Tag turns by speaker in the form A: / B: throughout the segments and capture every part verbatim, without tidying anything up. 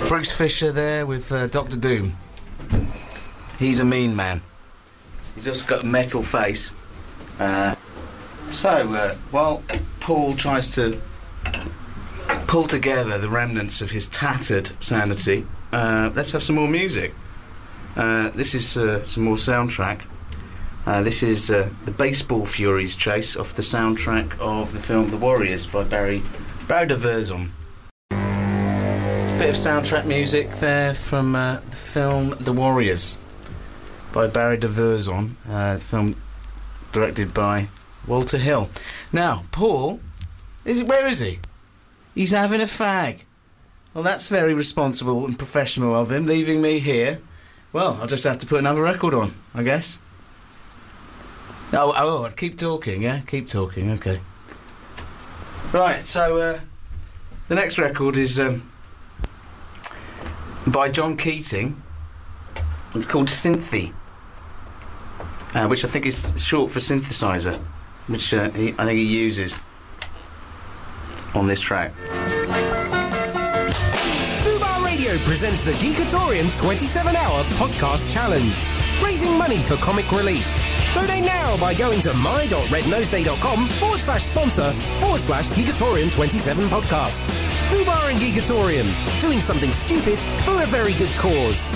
A: Bruce Fisher there with uh, Doctor Doom. He's a mean man. He's also got a metal face. Uh, so, uh, while Paul tries to pull together the remnants of his tattered sanity, uh, let's have some more music. Uh, this is uh, some more soundtrack. Uh, this is uh, the Baseball Furies chase off the soundtrack of the film The Warriors by Barry Barry de Verzon. Bit of soundtrack music there from uh, the film The Warriors by Barry de Verzon, uh, film directed by Walter Hill. Now, Paul, is where is he? He's having a fag. Well, that's very responsible and professional of him, leaving me here. Well, I'll just have to put another record on, I guess. Oh, oh, I'd keep talking, yeah? Keep talking, okay. Right, so, uh, the next record is, um, by John Keating. It's called Synthie, uh, which I think is short for synthesizer, which uh, he, I think he uses on this track.
B: Fubar Radio presents the Geekatorium twenty-seven hour podcast challenge, raising money for comic relief. Donate now by going to my.rednoseday.com forward slash sponsor forward slash Geekatorium twenty-seven podcast. Fubar and Geekatorium, doing something stupid for a very good cause.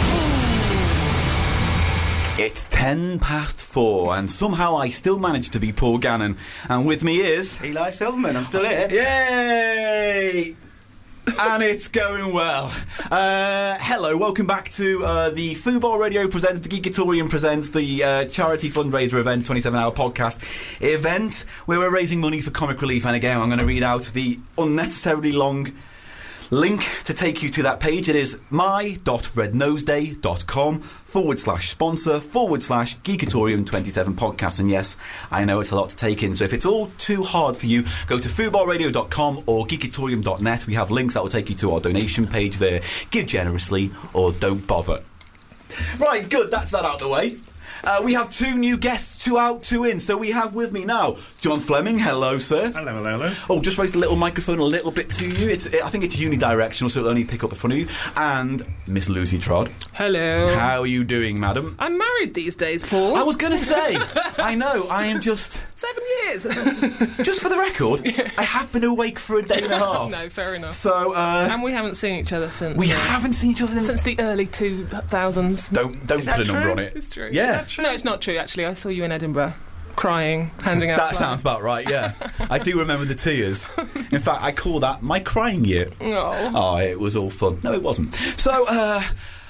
C: It's ten past four, and somehow I still managed to be Paul Gannon. And with me is...
A: Eli Silverman, I'm still here.
C: Yay! And it's going well. Uh, hello, welcome back to uh, the Fubar Radio presents, the Geekatorium presents, the uh, charity fundraiser event, twenty-seven hour podcast event, where we're raising money for comic relief. And again, I'm going to read out the unnecessarily long link to take you to that page. It is my.rednoseday.com forward slash sponsor forward slash Geekatorium twenty-seven podcast. And yes, I know it's a lot to take in, so if it's all too hard for you, go to fubar radio dot com or geekatorium dot net. We have links that will take you to our donation page there. Give generously or don't bother. Right, good, that's that out of the way. Uh, we have two new guests, two out, two in. So we have with me now John Fleming. Hello, sir.
D: Hello, hello, hello.
C: Oh, just raise the little microphone a little bit to you. It's, I think it's unidirectional, so it'll only pick up in front of you. And Miss Lucy Trott.
E: Hello.
C: How are you doing, madam?
E: I'm married these days, Paul.
C: I was going to say, I know, I am just...
E: Seven years.
C: Just for the record, yeah. I have been awake for a day and a half.
E: No, fair enough.
C: So, uh...
E: And we haven't seen each other since...
C: We
E: uh,
C: haven't seen each other
E: since the early two thousands.
C: Don't, don't put a number
A: true?
C: on it.
E: It's true.
C: Yeah.
E: No, it's not true, actually. I saw you in Edinburgh, crying, handing out
C: That
E: flowers.
C: sounds about right, yeah. I do remember the tears. In fact, I call that my crying year.
E: Oh.
C: Oh, it was all fun. No, it wasn't. So, uh...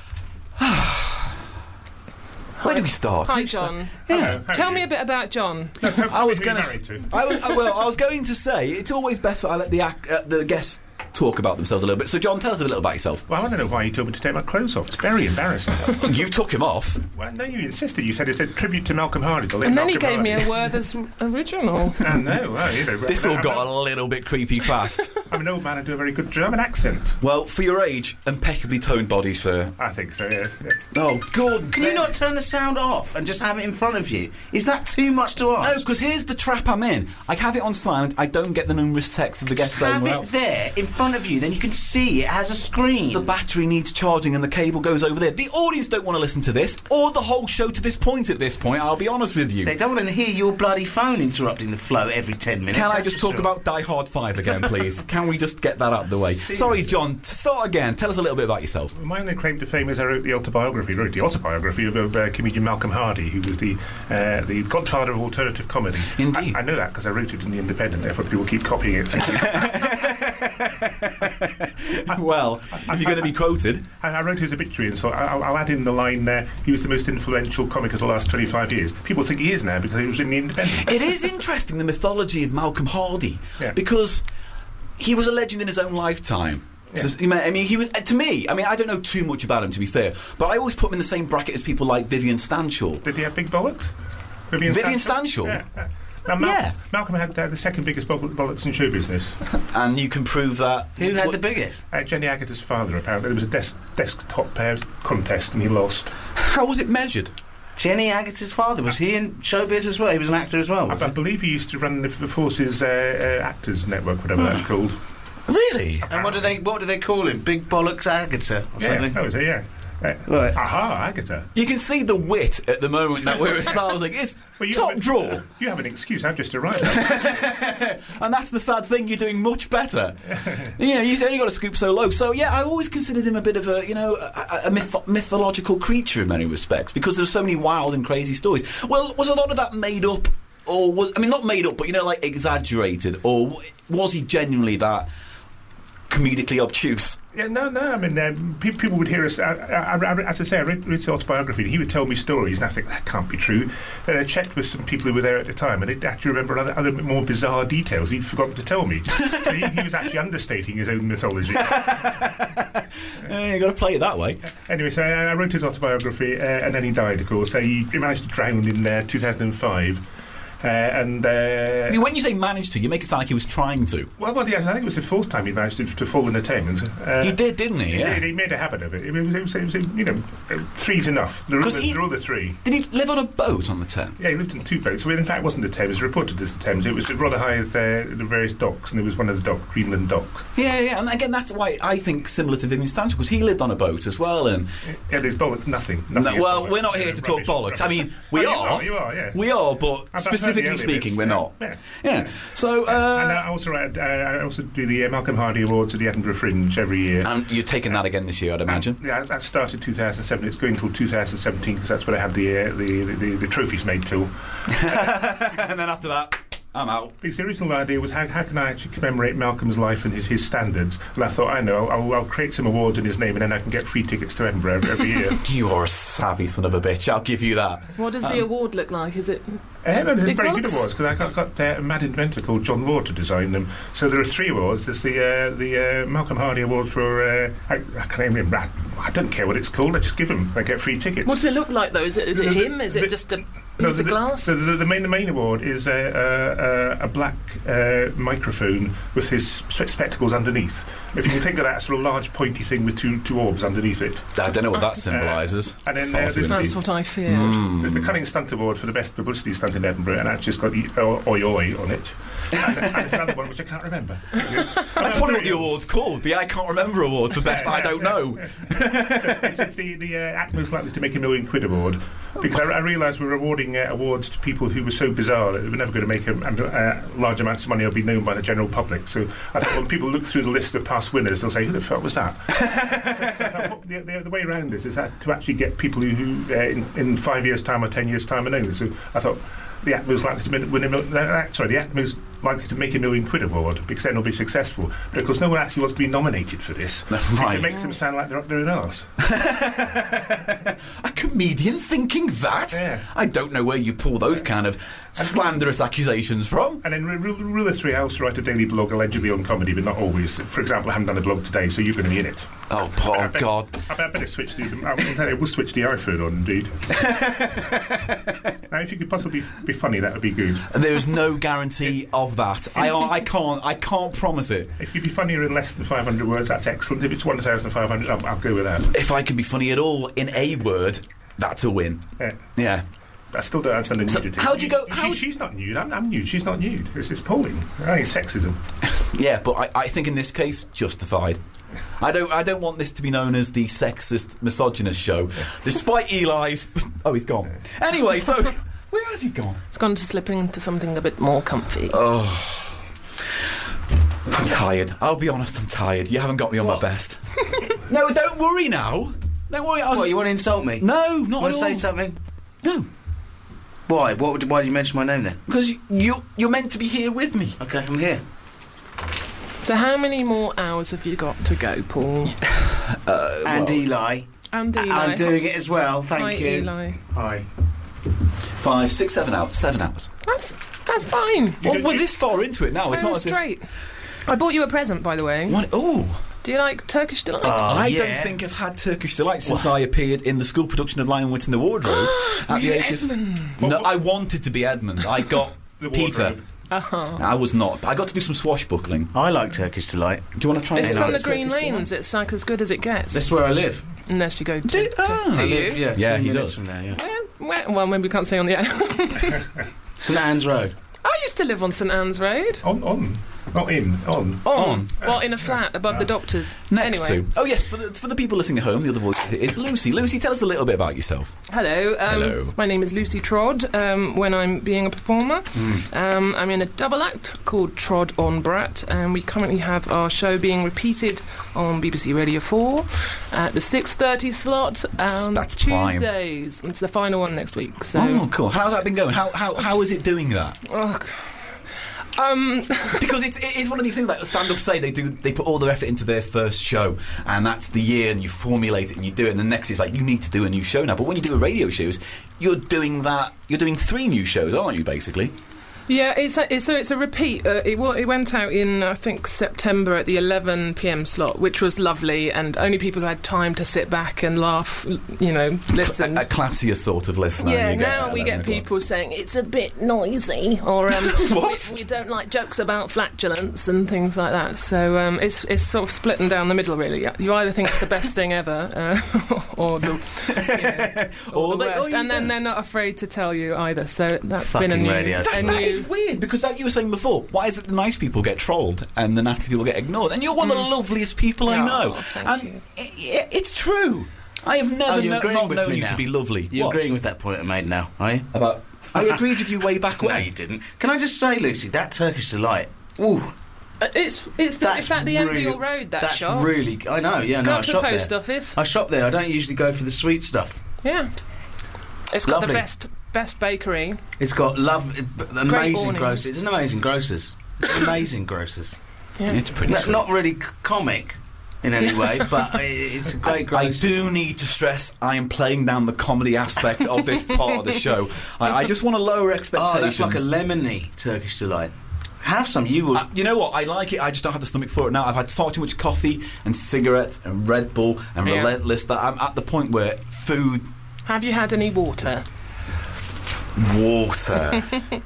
C: where do we start?
E: Hi, John.
C: Yeah.
D: Hello,
E: Tell me a bit about John.
D: No, tell, tell
C: I was
D: me who
C: going
D: you're
C: to.
D: married to.
C: I was, I, well, I was going to say it's always best for I let the ac- uh, the guests talk about themselves a little bit. So, John, tell us a little about yourself.
D: Well, I want to know why you told me to take my clothes off. It's very embarrassing.
C: You took him off.
D: Well, no, you insisted. You said it's a tribute to Malcolm Hardy. The late
E: And then he
D: Malcolm
E: gave
D: Hardy.
E: me a Werther's original.
D: I know, well, you know.
C: This all got a little bit creepy fast.
D: I'm an old man. I do a very good German accent.
C: Well, for your age, impeccably toned body, sir.
D: I think so, yes. yes.
C: Oh, God.
A: Can you not turn the sound off and just have it in front of you? Is that too much to
C: No,
A: ask?
C: because here's the trap I'm in. I have it on silent. I don't get the numerous texts of the guests
A: Just have
C: somewhere
A: it
C: else.
A: there in front of you, then you can see it has a screen.
C: The battery needs charging and the cable goes over there. The audience don't want to listen to this, or the whole show to this point at this point, I'll be honest with you.
A: They don't want to hear your bloody phone interrupting the flow every ten minutes.
C: Can I
A: that's
C: just
A: for
C: talk
A: sure.
C: about Die Hard five again, please? Can we just get that out of the way? Sorry, John, to start again, tell us a little bit about yourself.
D: My only claim to fame is I wrote the autobiography, wrote the autobiography of, of uh, comedian Malcolm Hardy, who was the uh, the godfather of alternative comedy.
C: Indeed.
D: I, I know that because I wrote it in The Independent, therefore people keep copying it.
C: Well, if you're going to be quoted...
D: I, I wrote his obituary, and so I'll, I'll add in the line there, he was the most influential comic of the last twenty-five years. People think he is now because he was in The Independent.
C: It is interesting, the mythology of Malcolm Hardy,
D: Yeah.
C: because he was a legend in his own lifetime.
D: Yeah.
C: So, I mean, he was, to me, I mean, I don't know too much about him, to be fair, but I always put him in the same bracket as people like Vivian Stanshall.
D: Did he have big bollocks? Vivian,
C: Vivian Stanshall?
D: Yeah. yeah. Now, Mal-
C: Yeah.
D: Malcolm had uh, the second biggest boll- bollocks in show business.
C: And you can prove that...
A: Who had
C: what-
A: the biggest?
D: Uh, Jenny Agutter's father, apparently. There was a des- desktop uh, contest and he lost.
C: How was it measured?
A: Jenny Agutter's father. Was he in showbiz as well? He was an actor as well, was
D: I, I
A: he?
D: believe he used to run the, the Forces uh, uh, Actors Network, whatever that's called.
C: Really?
A: And what do they what do they call him? Big Bollocks Agatha or
D: Yeah,
A: something?
D: that was it, yeah. Uh,
A: Right.
D: Aha, Agatha.
C: You can see the wit at the moment that we're espousing. It's
D: Well, you
C: top
D: have a-
C: draw.
D: You have an excuse. I've just arrived.
C: And that's the sad thing, you're doing much better. You know, you've only got to scoop so low. So, yeah, I've always considered him a bit of a, you know, a, a myth- mythological creature in many respects, because there's so many wild and crazy stories. Well, was a lot of that made up, or was, I mean, not made up, but, you know, like, exaggerated, or was he genuinely that comedically obtuse?
D: Yeah, no, no. I mean, um, pe- people would hear us. I, I, I, as I say, I read, read his autobiography, and he would tell me stories, and I think that can't be true. Then I checked with some people who were there at the time, and they actually remember other, other more bizarre details he'd forgotten to tell me. So he, he was actually understating his own mythology.
C: Yeah, you got to play it that way.
D: Anyway, so I, I wrote his autobiography, uh, and then he died, of course. Uh, he, he managed to drown in uh, two thousand five. Uh, and uh,
C: I mean, when you say managed to, you make it sound like he was trying to.
D: well, well, yeah, I think it was the fourth time he managed to, to fall in the Thames. Uh,
C: He did, didn't he?
D: He,
C: Yeah.
D: did, he made a habit of it. It was, it was, it was you know, uh, three's enough. There are
C: 'Cause
D: the,
C: he-
D: there are all the three.
C: Did he live on a boat on the Thames?
D: Yeah, he lived in two boats. So it, in fact, it wasn't the Thames. It was reported as the Thames. It was rather high at uh, the various docks, and it was one of the dock, Greenland docks.
C: Yeah, yeah, and again, that's why I think similar to Vivian Stanton, because he lived on a boat as well, and
D: Yeah, there's bollocks, nothing.
C: No,
D: nothing is
C: well,
D: bollocks.
C: we're not here
D: Uh,
C: to talk
D: rubbish,
C: bollocks. I
D: rubbish.
C: mean, we
D: Oh, you
C: are.
D: are, you are, yeah.
C: We are, but
D: I've heard the
C: specifically
D: early
C: speaking,
D: bits,
C: we're
D: yeah,
C: not.
D: yeah.
C: Yeah. So,
D: and I
C: uh,
D: also write, uh, I also do the uh, Malcolm Hardy Awards at the Edinburgh Fringe every year.
C: and you're taking that again this year, I'd imagine.
D: Um, yeah, that started two thousand seven. It's going until two thousand seventeen because that's when I had the, uh, the, the, the the trophies made till.
C: And then after that, I'm out.
D: Because the original idea was how, how can I actually commemorate Malcolm's life and his, his standards? And I thought, I know, I'll, I'll create some awards in his name, and then I can get free tickets to Edinburgh every, every year.
C: You are a savvy son of a bitch. I'll give you that.
E: What does the award look like? Is it
D: Uh, no, there's
E: Big
D: very good
E: bucks?
D: awards because I got, got uh, a mad inventor called John Ward to design them. So there are three awards. There's the uh, the uh, Malcolm Hardy Award for uh, I, I can't even remember. I, I don't care what it's called. I just give them. I get free tickets.
E: what does it look like though? Is it is it
D: The- the-
E: him? Is
D: the-
E: it just a piece
D: No,
E: of
D: the,
E: glass?
D: The, the, the main the main award is uh, uh, uh, a black uh, microphone with his spe- spectacles underneath. If you can think of that sort of large pointy thing with two two orbs underneath it.
C: I don't know what that symbolises.
D: and then,
C: Far
D: uh,
C: too
D: there's-
C: indeed.
E: That's what I feared.
D: There's the Cunning Stunt Award for the best publicity stunt in Edinburgh, and that's just got the uh, oi oi on it. And, and there's another one which I can't remember.
C: That's probably what the award's called. The I Can't Remember Award for Best I Don't Know.
D: It's, it's the, the uh, act most likely to make a million quid award, because I, I realised we were awarding uh, awards to people who were so bizarre that they were never going to make a, uh, large amounts of money or be known by the general public. So I thought when people look through the list of past winners, they'll say, who the fuck was that? so, so I thought, what, the, the, the way around this is that to actually get people who, who uh, in, in five years' time or ten years' time are known. So I thought the act most likely to win, win a mil- uh, sorry, the act most likely to make a million quid award, because then they'll be successful. But of course, no one actually wants to be nominated for this. Because
C: Right.
D: it makes them sound like they're up their own arse.
C: A comedian thinking that?
D: Yeah.
C: I don't know where you pull those kind of slanderous accusations from.
D: And then rule, rule of three, I also write a daily blog allegedly on comedy, but not always. For example, I haven't done a blog today, so you're going to be in it.
C: Oh, poor
D: I bet-
C: God.
D: I, bet, I better switch the. I will switch the iPhone on, indeed. Now, if you could possibly be funny, that would be good.
C: There's no guarantee of that. I, I can't. I can't promise it.
D: If you'd be funnier in less than five hundred words, that's excellent. If it's one thousand five hundred, I'll, I'll go with that.
C: If I can be funny at all in a word, that's a win.
D: Yeah.
C: Yeah.
D: I still don't understand the
C: So
D: nudity.
C: how'd you go-
D: She,
C: how-
D: she's not nude. I'm, I'm nude. She's not nude. It's, it's polling. I think it's sexism.
C: Yeah, but I, I think in this case, justified. I don't. I don't want this to be known as the sexist, misogynist show, despite Eli's. Oh, he's gone. Anyway, so where has he gone?
E: It's gone to slipping into something a bit more comfy.
C: Oh, I'm tired. I'll be honest. I'm tired. You haven't got me on my best. No, don't worry now. Don't worry. I was,
A: What, you want to insult me?
C: No, not
A: Want
C: at
A: to
C: all.
A: say something?
C: No,
A: Why? What? would- Why did you mention my name then?
C: because you, you you're meant to be here with me.
A: Okay, I'm here.
E: So how many more hours have you got to go, Paul?
C: Uh,
A: And
C: well,
A: Eli.
E: And Eli.
A: I'm doing it as well. Thank
E: Hi,
A: you.
E: Eli.
A: Hi.
C: five, six, seven hours. Seven hours.
E: That's that's fine.
C: Well, we're this far into it now. It's
E: I'm
C: not as if-
E: straight. I bought you a present, by the way.
C: What? Oh.
E: Do you like Turkish delight?
A: Oh,
C: I
A: yeah.
C: don't think I've had Turkish Delight since I appeared in the school production of Lion Wits in the Wardrobe at the age of. No, I wanted to be Edmund. I got
D: The
C: Peter.
D: wardrobe.
E: Uh-huh.
C: I was not. I got to do some swashbuckling.
A: I like Turkish Delight.
C: Do you want to try?
E: It's
C: and
A: no,
E: from the
A: it's
E: Green
C: Turkish Delight?
E: Lanes. It's like as good as it gets.
A: That's where I live.
E: Unless you go to...
C: Do-
E: to-
C: ah.
E: do
A: I
E: you?
A: live, yeah,
C: Yeah,
A: two
C: he
A: minutes
C: does.
A: from there, yeah.
E: Where, where, well, maybe we can't say on the air.
A: St Anne's Road.
E: I used to live on St Anne's Road.
D: On, on. Not in, on.
E: On.
C: On.
E: Well, in a flat above the doctor's.
C: Next
E: anyway.
C: to. Oh, yes, for the, for the people listening at home, the other voice is Lucy. Lucy, tell us a little bit about yourself.
E: Hello. Um,
C: Hello.
E: My name is Lucy Trod. Um, when I'm being a performer,
C: Mm.
E: um, I'm in a double act called Trod on Brat, and we currently have our show being repeated on B B C Radio four at the six thirty slot on
C: That's prime.
E: Tuesdays. It's the final one next week. So.
C: Oh, cool. How's that been going? How how how is it doing that?
E: Oh, Um,
C: Because it's it's one of these things like stand-up say they do they put all their effort into their first show, and that's the year, and you formulate it and you do it, and the next is like you need to do a new show now. But when you do a radio shows, you're doing that. You're doing three new shows, aren't you? Basically.
E: yeah, it's a, it's, so it's a repeat. Uh, it, w- it went out in I think September at the eleven p m slot, which was lovely, and only people who had time to sit back and laugh, you know, listen.
C: A, a classier sort of listener.
E: Yeah,
C: you get
E: now
C: at
E: we
C: eleven
E: get
C: o'clock.
E: people saying it's a bit noisy, or um,
C: What?
E: we, we don't like jokes about flatulence and things like that. So um, it's it's sort of splitting down the middle, really. You either think it's the best thing ever, uh, or the, you know, or
C: Or
E: the
C: they- or
E: worst,
C: you
E: and then
C: don't.
E: they're not afraid to tell you either. So that's
A: Fucking
E: been a new,
A: radio.
E: a
C: That,
E: new.
C: that is weird because, like you were saying before, why is it the nice people get trolled and the nasty people get ignored? And you're one of the loveliest people I
E: Oh,
C: know,
E: thank
C: and
E: you.
C: i i it's true. I have never
A: Oh, you're
C: kno-
A: agreeing
C: not
A: with
C: known
A: me
C: you
A: now?
C: to be lovely.
A: You're
C: What?
A: agreeing with that point I made now, are you?
C: About? I agreed with you way back
A: No,
C: when.
A: you didn't. Can I just say, Lucy, that Turkish delight. Ooh,
E: Uh, It's it's the,
A: that's
E: it's at the end of
A: really-
E: your road. That
A: that's
E: shop.
A: really. I know. Yeah,
E: Go
A: no, I
E: up to the
A: shop
E: post
A: there.
E: office.
A: I shop there. I don't usually go for the sweet stuff.
E: Yeah, it's got
A: Lovely.
E: the best best bakery.
A: It's got love, it- b- amazing
E: awnings.
A: grocers. It's an amazing grocers. It's an amazing grocers.
E: Yeah.
C: It's pretty.
A: That's
C: true.
A: not really c- comic in any way, but i- it's a great
C: I
A: grocers.
C: do need to stress I am playing down the comedy aspect of this part of the show. I, I just want to lower
A: Oh,
C: expectations.
A: that's like a lemony Turkish delight. Have some. You would.
C: Uh, you know what? I like it. I just don't have the stomach for it now. I've had far too much coffee and cigarettes and Red Bull and
E: Yeah.
C: Relentless that I'm at the point where food,
E: Have you had any water?
C: water.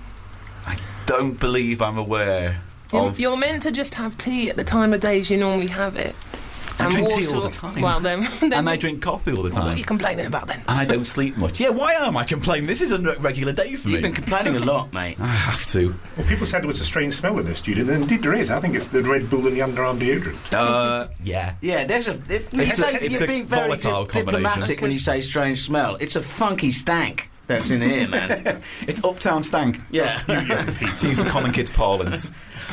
C: I don't believe I'm aware
E: You're,
C: of.
E: you're meant to just have tea at the time of days you normally have it.
C: I drink tea
E: water-
C: all the time.
E: Well, then, then
C: and I drink coffee all the
E: what are
C: time.
E: you complaining about then?
C: And I don't sleep much. Yeah, why am I complaining? This is a regular day for
A: You've
C: me.
A: been complaining a lot, mate.
C: I have to.
D: Well, people said there was a strange smell in the studio, and indeed there is. I think it's the Red Bull and the underarm deodorant.
C: Uh, yeah.
A: Yeah, there's a. It, you
C: It's a-
A: say,
C: it's
A: you're
C: a
A: being very
C: volatile
A: dip-
C: combination.
A: diplomatic when you say strange smell. It's a funky stank that's in here, man.
C: It's Uptown Stank,
A: Yeah.
C: to use the common kids' parlance.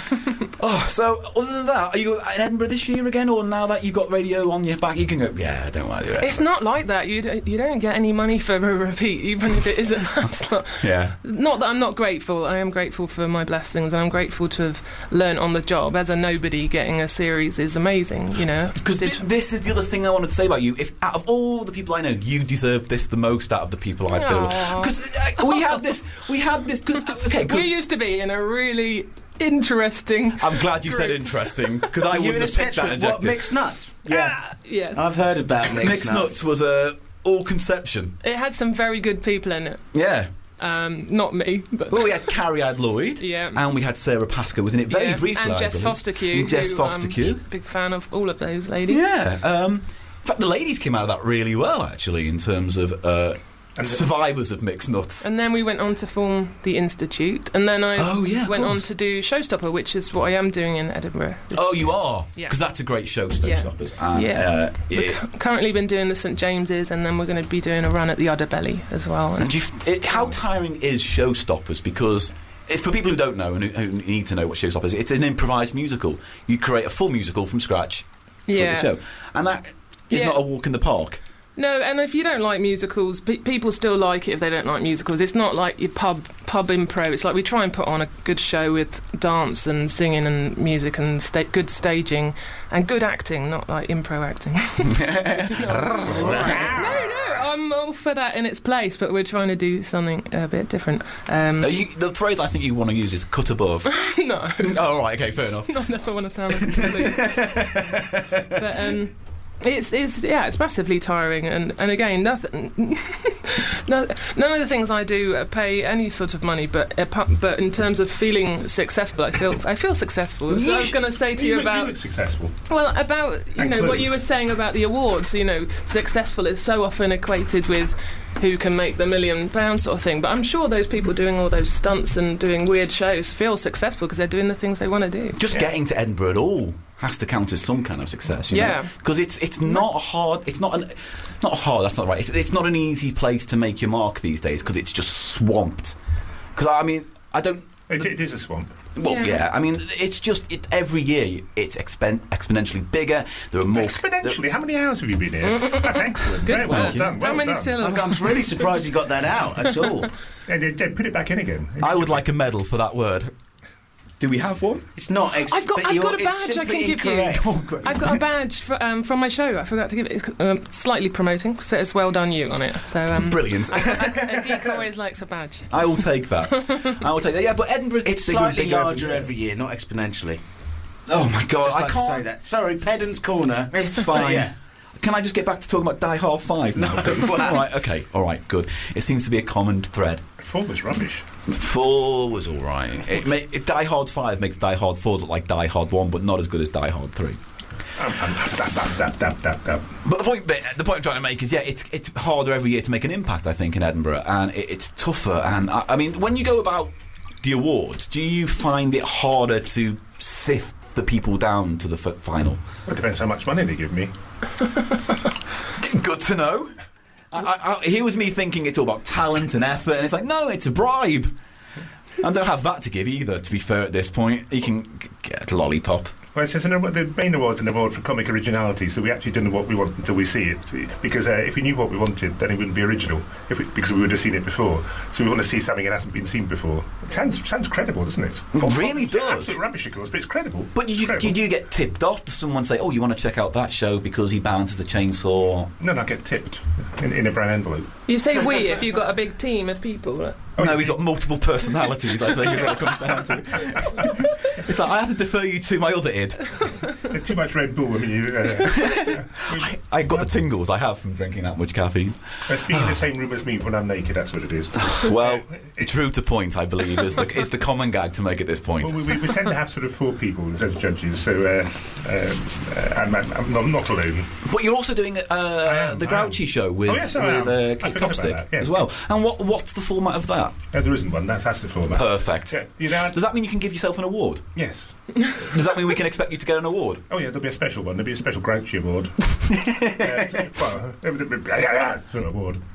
C: Oh, so other than that, are you in Edinburgh this year again, or now that you've got radio on your back, you can go? Yeah, I don't want to do it.
E: It's not like that. You don't, you don't get any money for a repeat, even if it isn't that slot.
C: Yeah.
E: Not that I'm not grateful. I am grateful for my blessings, and I'm grateful to have learnt on the job. As a nobody, getting a series is amazing. You know,
C: Because
E: Did-
C: thi- this is the other thing I wanted to say about you. If out of all the people I know, you deserve this the most out of the people I've built.
E: Aw.
C: Because uh, we had this, we had this. Cause, uh, okay, 'cause
E: we used to be in a really interesting.
C: I'm glad you said
E: group.
C: interesting because I
A: You in
C: wouldn't
A: a
C: have picked
A: sketch
C: that
A: with what,
C: adjective.
A: mixed nuts?
E: Ah, yeah.
A: I've heard about mixed,
C: Mixed nuts was a all conception.
E: It had some very good people in it.
C: Yeah.
E: Um, not me, but
C: Well, we had Carrie Ad Lloyd.
E: Yeah.
C: And we had Sarah Pascoe, wasn't it? Very
E: yeah.
C: briefly.
E: and
C: I
E: Jess
C: believe.
E: Foster-Q.
C: And Jess
E: who,
C: Foster-Q.
E: I'm a big fan of all of those ladies.
C: Yeah. Um, in fact, the ladies came out of that really well, actually, in terms of uh,
D: And the-
C: survivors of mixed nuts.
E: And then we went on to form the Institute, and then I
C: Oh, yeah, of
E: went on
C: course.
E: to do Showstopper, which is what I am doing in Edinburgh.
C: Oh, you are?
E: Yeah.
C: Because that's a great show,
E: Yeah.
C: Showstoppers. And,
E: Yeah.
C: Uh,
E: We've
C: yeah.
E: cu- currently been doing the St James's, and then we're going to be doing a run at the Udderbelly as well.
C: And do you, f- it, how tiring is Showstoppers? Because if, for people who don't know and who, who need to know what Showstoppers is, it's an improvised musical. You create a full musical from scratch for
E: Yeah.
C: the show. And that is
E: Yeah.
C: not a walk in the park.
E: No, and if you don't like musicals, pe- people still like it if they don't like musicals. It's not like your pub pub impro. It's like we try and put on a good show with dance and singing and music and sta- good staging and good acting, not like impro acting. no, no, I'm all for that in its place, but we're trying to do something a bit different. Um,
C: Uh, you, the phrase I think you want to use is cut above.
E: no,
C: Oh, right, okay, fair enough.
E: not unless I want to sound like a bully. But um, It's, it's yeah, it's massively tiring, and, and again, nothing, no, none of the things I do uh, pay any sort of money. But uh, pu- but in terms of feeling successful, I feel I feel successful. So I was going to say to you,
D: you
E: about
D: you look successful.
E: Well, about you
D: And
E: know
D: clean.
E: what you were saying about the awards. You know, successful is so often equated with who can make the million pounds sort of thing. But I'm sure those people doing all those stunts and doing weird shows feel successful because they're doing the things they want to do.
C: Just
D: Yeah.
C: getting to Edinburgh at all has to count as some kind of success, you
E: Yeah.
C: Because it's it's not a hard, it's not an, not hard. That's not right. It's, it's not an easy place to make your mark these days because it's just swamped. Because I mean, I don't.
D: It, it is a swamp.
C: Well, yeah.
E: Yeah.
C: I mean, it's just it, every year it's expen- exponentially bigger. There are more
D: Exponentially. How many hours have you been here? That's excellent.
E: Good
D: Very well
E: work.
D: done. Well
E: How many
D: done.
E: syllables?
A: I'm, I'm really surprised you got that out at all.
D: And uh, put it back in again.
C: I would like a medal for that word. Do we have one?
A: It's not. Ex-
E: I've got,
A: but
E: I've
A: you're-
E: got a
A: it's
E: badge I
A: simply
E: can give
A: incorrect.
E: you. I've got a badge for, um, from my show. I forgot to give it. It's um, slightly promoting. Says "Well done, you" on it. So um,
C: Brilliant.
E: a geek always likes a badge.
C: I will take that. I will take that. Yeah, but Edinburgh.
A: It's
C: bigger and
A: slightly
C: bigger
A: larger
C: year.
A: every year, not exponentially.
C: Oh my god!
A: Just
C: I
A: like
C: can't
A: to say that. Sorry, Pedant's Corner.
C: It's fine.
A: Yeah.
C: Can I just get back to talking about Die Hard five now?
A: No.
C: please? All right, okay, all right, good. It seems to be a common thread.
D: Four was rubbish.
C: four was all right. It, ma- it, Die Hard five makes Die Hard four look like Die Hard one, but not as good as Die Hard three.
D: Um, um, dab, dab, dab, dab, dab, dab.
C: But the point, the point I'm trying to make is, yeah, it's it's harder every year to make an impact, I think, in Edinburgh, and it, it's tougher. And I, I mean, when you go about the awards, do you find it harder to sift the people down to the f- final?
D: Well, it depends how much money they give me.
C: Good to know. I, I, I, here was me thinking it's all about talent and effort, and it's like, no, it's a bribe. I don't have that to give either, to be fair, at this point. You can g- get a lollipop.
D: Well, it says an, award- the main award's an award for comic originality, so we actually don't know what we want until we see it. Because uh, if we knew what we wanted, then it wouldn't be original, if we, because we would have seen it before. So we want to see something that hasn't been seen before. It sounds sounds credible, doesn't it?
C: It really
D: It's
C: does.
D: absolute rubbish, of course, but it's credible.
C: But you,
D: It's
C: you,
D: credible.
C: do you get tipped off? Does someone say, oh, you want to check out that show because he balances the chainsaw?
D: No, no, I get tipped in, in a brown envelope.
E: You say we if you've got a big team of people.
D: Oh,
C: no, he's got multiple personalities, I think, is what it comes down to. It's like, I have to defer you to my other id.
D: There's too much Red Bull. I mean, you, uh,
C: I, I got the tingles I have from drinking that much caffeine.
D: it's being in the same room as me when I'm naked, that's what it is.
C: Well,
D: It-
C: true to point, I believe, is the, is the common gag to make at this point.
D: Well, we, we, we tend to have sort of four people as judges, so uh, um, uh, I'm, I'm, not, not alone.
C: But you're also doing uh,
D: am,
C: the
D: I
C: Grouchy
D: am.
C: show with,
D: Oh, yes, I
C: with
D: am.
C: uh,
D: I
C: Kate
D: forgot about
C: Copstick
D: that, yes.
C: as well. And what what's the format of that?
D: Uh, there isn't one, that's, that's the format.
C: Perfect.
D: Yeah, you know,
C: Does that mean you can give yourself an award?
D: yes.
C: Does that mean we can expect you to get an award?
D: Oh, yeah, there'll be a special one. There'll be a special Grouchy award. uh, well, uh, sort of award.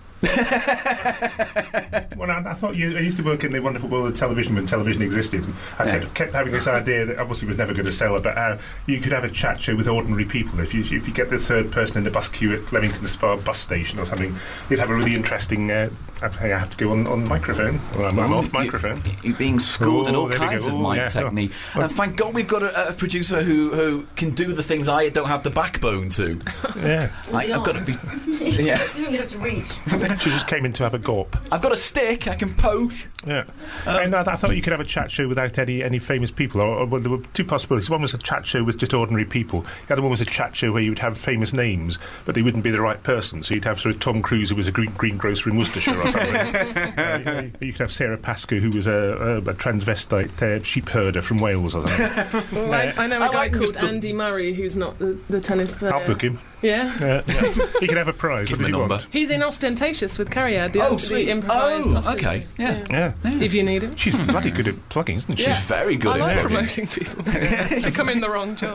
D: Well, I, I thought you. I used to work in the wonderful world of television when television existed. And I
C: Yeah.
D: kept, kept having this idea that obviously was never going to sell, about how you could have a chat show with ordinary people. If you if you get the third person in the bus queue at Leamington Spa bus station or something, you'd have a really interesting. Uh, I have to go on on microphone. Well, I'm, I'm
C: Ooh,
D: off microphone.
C: You, you're being schooled in
D: Oh,
C: all
D: there we
C: kinds
D: go.
C: of
D: Oh,
C: mic
D: yeah, so-
C: technique.
D: well-
C: and thank God we've got a, a producer who, who can do the things I don't have the backbone to.
D: Yeah,
C: I, I've got to be. Yeah,
F: You don't have to reach.
D: she just came in to have a gawp.
C: I've got a stick. I can poke.
D: Yeah, and I, I thought you could have a chat show without any, any famous people. Or, or well, there were two possibilities. One was a chat show with just ordinary people. The other one was a chat show where you would have famous names, but they wouldn't be the right person. So you'd have sort of Tom Cruise, who was a green, greengrocer in Worcestershire or something. uh, you could have Sarah Pascoe, who was a, a, a transvestite uh, sheep herder from Wales or something.
E: Well, I, I know a
C: I
E: guy
C: like
E: called
C: just the-
E: Andy Murray who's not the, the tennis player.
D: I'll book him.
E: Yeah.
D: Uh, yeah. He could have a prize.
C: Give
D: What
C: him
D: does
C: a
D: he
C: number.
D: want?
E: He's in Ostentatious with Carriad, the,
C: Oh,
E: the
C: sweet.
E: improvised
C: Oh,
E: Ostentatious.
C: okay. Yeah.
D: Yeah.
E: If you need him.
D: She's bloody good at plugging, isn't she?
C: She's very good
E: I
C: at
E: like
C: cooking.
E: promoting people. They come in the wrong job.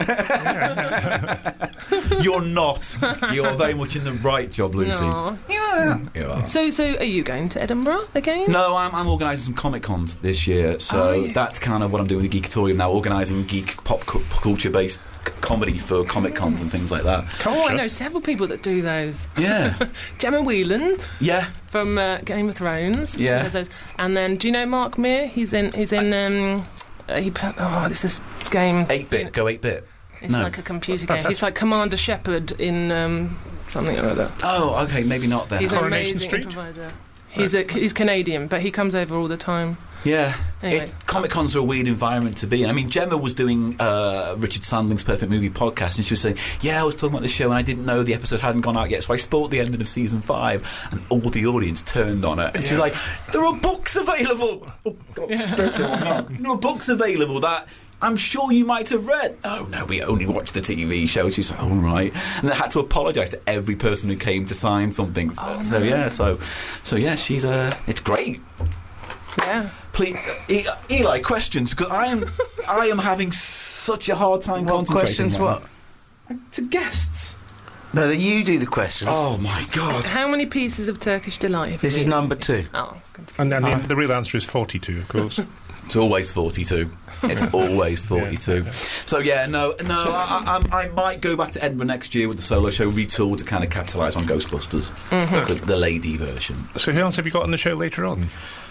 C: You're not. You're very much in the right job, Lucy.
E: Aw.
C: Yeah. You are.
E: So, so are you going to Edinburgh again?
C: No, I'm, I'm organising some Comic Cons this year, so
E: Oh, yeah.
C: that's kind of what I'm doing with the Geekatorium now, organising geek pop cu- culture based c- comedy for Comic Cons and things like that.
E: Oh, I know several people that do those.
C: Yeah,
E: Gemma Whelan
C: yeah.
E: from uh, Game of Thrones. she
C: Yeah.
E: does those. And then, do you know Mark Meir? He's in. He's in. Um, uh, he. pla- Oh, it's this game.
C: eight bit, go eight bit.
E: It's
C: no.
E: like a computer
D: That's-
E: game. He's like Commander Shepard in um, something or other.
C: Oh, okay, maybe not then.
E: He's an
D: Coronation
E: amazing
D: Street?
E: improviser. He's a he's Canadian, but he comes over all the time.
C: Yeah.
E: Anyway.
C: It, Comic Cons are a weird environment to be in. I mean, Gemma was doing uh, Richard Sandling's Perfect Movie podcast, and she was saying, yeah, I was talking about the show, and I didn't know the episode hadn't gone out yet, so I spoiled the ending of season five, and all the audience turned on it. And
D: Yeah.
C: she was like, there are books available! Oh, God, there are books available that I'm sure you might have read. Oh, no, we only watched the T V show. She's like, all right. And I had to apologise to every person who came to sign something.
E: Oh,
C: so,
E: no.
C: yeah, so, so yeah, she's, uh, it's great.
E: Yeah.
C: Please, E- Eli, questions, because I am I am having such a hard time
A: What
C: concentrating.
A: questions?
C: right
A: What?
C: now. To guests.
A: No, that you do the questions.
C: Oh my God!
E: How many pieces of Turkish delight? have
A: This
E: you
A: is
E: eaten?
A: number two.
E: Oh, good.
D: And, and
A: Ah.
D: the, the real answer is forty-two, of course.
C: It's always forty-two. It's always forty-two. So yeah, no, no. I, I, I might go back to Edinburgh next year with the solo show retooled to kind of capitalise on Ghostbusters, the, the lady version.
D: So who else have you got on the show later on?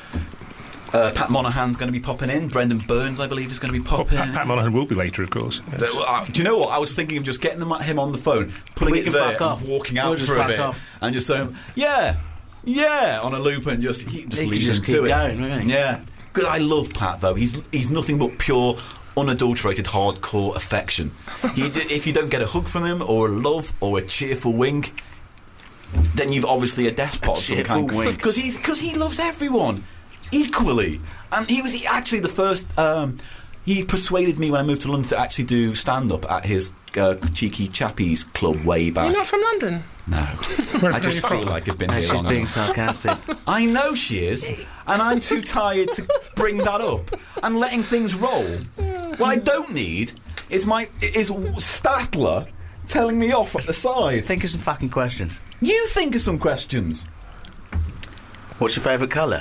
C: Uh, Pat Monahan's going to be popping in. Brendan Burns, I believe, is going to be
D: Well,
C: popping
D: Pat,
C: in.
D: Pat Monahan will be later, of course. Yes.
C: Uh, uh, do you know what? I was thinking of just getting them, him on the phone, putting
A: We
C: it
A: can
C: there,
A: fuck off.
C: and walking
A: We'll
C: out
A: just
C: for a
A: fuck
C: bit,
A: off.
C: and just saying, yeah, yeah, on a loop, and just he, just
A: He
C: leave
A: could
C: him
A: just
C: to
A: keep
C: it.
A: going, wouldn't he?
C: Yeah, good. I love Pat though. He's he's nothing but pure, unadulterated, hardcore affection. He d- if you don't get a hug from him, or a love, or a cheerful wink, then you've obviously a despot
A: A
C: of some
A: cheerful
C: kind.
A: wink.
C: Because he's because he loves everyone equally, and he was actually the first. Um, he persuaded me when I moved to London to actually do stand up at his uh, Cheeky Chappies club way back.
E: You're not from London?
C: No,
D: Where
C: I
D: are
C: just
D: you
C: feel
D: from?
C: like I've been
A: No,
C: here
A: she's
C: long
A: being
C: enough.
A: sarcastic.
C: I know she is, and I'm too tired to bring that up and letting things roll. What I don't need is my is Statler telling me off at the side.
A: Think of some fucking questions.
C: You think of some questions.
A: What's your favourite colour?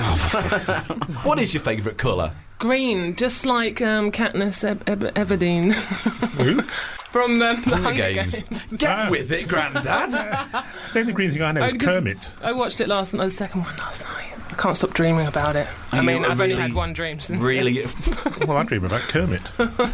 C: What is your favourite colour?
E: Green, just like um, Katniss Eb- Eb- Everdeen
D: Who?
E: from um, The
C: Hunger
E: Hunger
C: Games.
E: Games.
C: Get
D: Ah.
C: with it, Grandad.
D: The only green thing I know is
E: Oh, because-
D: Kermit.
E: I watched it last night, the second one last night. I can't stop dreaming about it.
C: Are
E: I
C: you
E: mean,
C: a
E: I've
C: really-
E: only had one dream since.
C: Really,
D: Well, I dream about Kermit.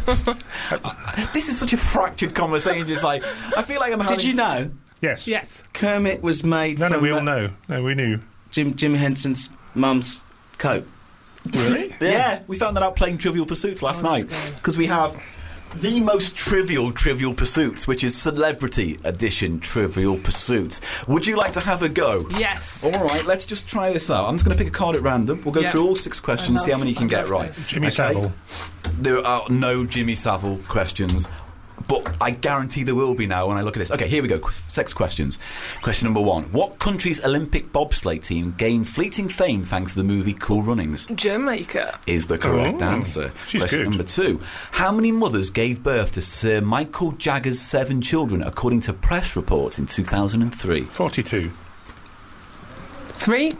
C: this is such a fractured conversation. It's like I feel like I'm having.
A: Did you know
D: Yes.
E: Yes.
A: Kermit was made
D: No,
A: from
D: no, we all
A: uh,
D: know. No, we knew.
A: Jim Jim Henson's mum's coat?
D: Really?
C: Yeah, we found that out playing Trivial Pursuits last
E: Oh,
C: night
E: that's good.
C: because we have the most trivial Trivial Pursuits, which is Celebrity Edition Trivial Pursuits. Would you like to have a go?
E: Yes.
C: All right, let's just try this out. I'm just going to pick a card at random. We'll go
E: Yeah.
C: through all six questions,
E: I
C: see how
E: love-
C: many you can
E: I
C: get
E: love
C: right.
E: this.
D: Jimmy
C: Okay?
D: Savile.
C: There are no Jimmy Savile questions, but I guarantee there will be now when I look at this. Okay, here we go. Qu- Six questions. Question number one. What country's Olympic bobsleigh team gained fleeting fame thanks to the movie Cool Runnings?
E: Jamaica.
C: Is the correct
D: Oh,
C: answer.
D: she's
C: Question
D: good.
C: number two. How many mothers gave birth to Sir Michael Jagger's seven children, according to press reports in two thousand three?
D: forty-two.
E: Three.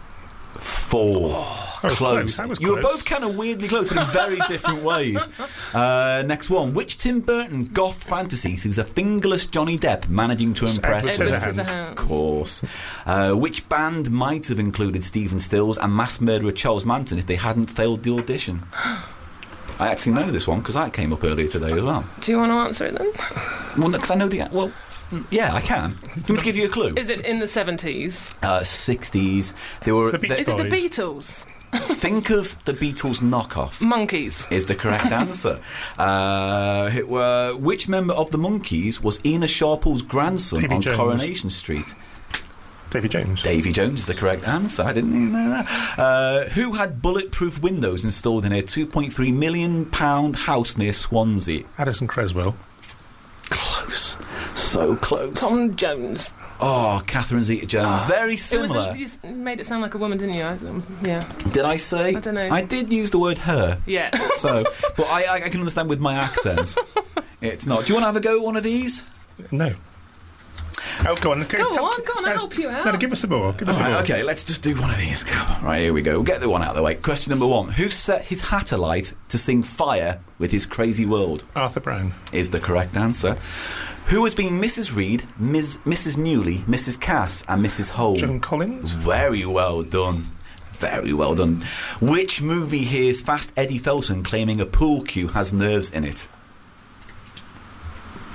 C: Four.
D: That was close. That was
C: You were
D: close.
C: both kind of weirdly close, but in very different ways. Uh, next one. Which Tim Burton goth fantasy sees a fingerless Johnny Depp managing to impress
D: Edward
E: Edward
D: Scissorhands.
E: Scissorhands.
C: Of course. Uh, which band might have included Stephen Stills and mass murderer Charles Manson if they hadn't failed the audition? I actually know this one because that came up earlier today as well.
E: Do you want to answer it then?
C: Well, because I know the... Well, mm, yeah, I can. Do you want me to give you a clue?
E: Is it in the seventies?
C: Uh, sixties. They were...
D: The Beach
C: they-
E: Is it the
D: Boys.
E: Beatles?
C: think of the Beatles knockoff.
E: Monkeys.
C: Is the correct answer. Uh, it were, which member of the Monkees was Ina Sharple's grandson
D: Davy
C: on
D: Jones.
C: Coronation Street?
D: Davy Jones.
C: Davy Jones is the correct answer. I didn't even know that. Uh, who had bulletproof windows installed in a two point three million pound house near Swansea?
D: Addison Creswell.
C: Close. So close.
E: Tom Jones.
C: Oh, Catherine Zeta-Jones. Very
E: It was
C: similar.
E: a, you s- made it sound like a woman, didn't you? I, um, yeah.
C: Did I say?
E: I don't know.
C: I did use the word her.
E: Yeah.
C: So, but I, I, I can understand with my accent. It's not. Do you want to have a go at one of these?
D: No. Oh, go on.
E: Go on, go on, I'll help you out.
D: No, give us some more. Give us some
C: Right,
D: more.
C: okay, let's just do one of these. Come on. Right, here we go. We'll get the one out of the way. Question number one. Who set his hat alight to sing Fire with his Crazy World?
D: Arthur Brown.
C: Is the correct answer. Who has been Missus Reed, Miz Missus Newley, Missus Cass and Missus Hole?
D: Joan Collins.
C: Very well done. Very well done. Which movie hears Fast Eddie Felton claiming a pool cue has nerves in it?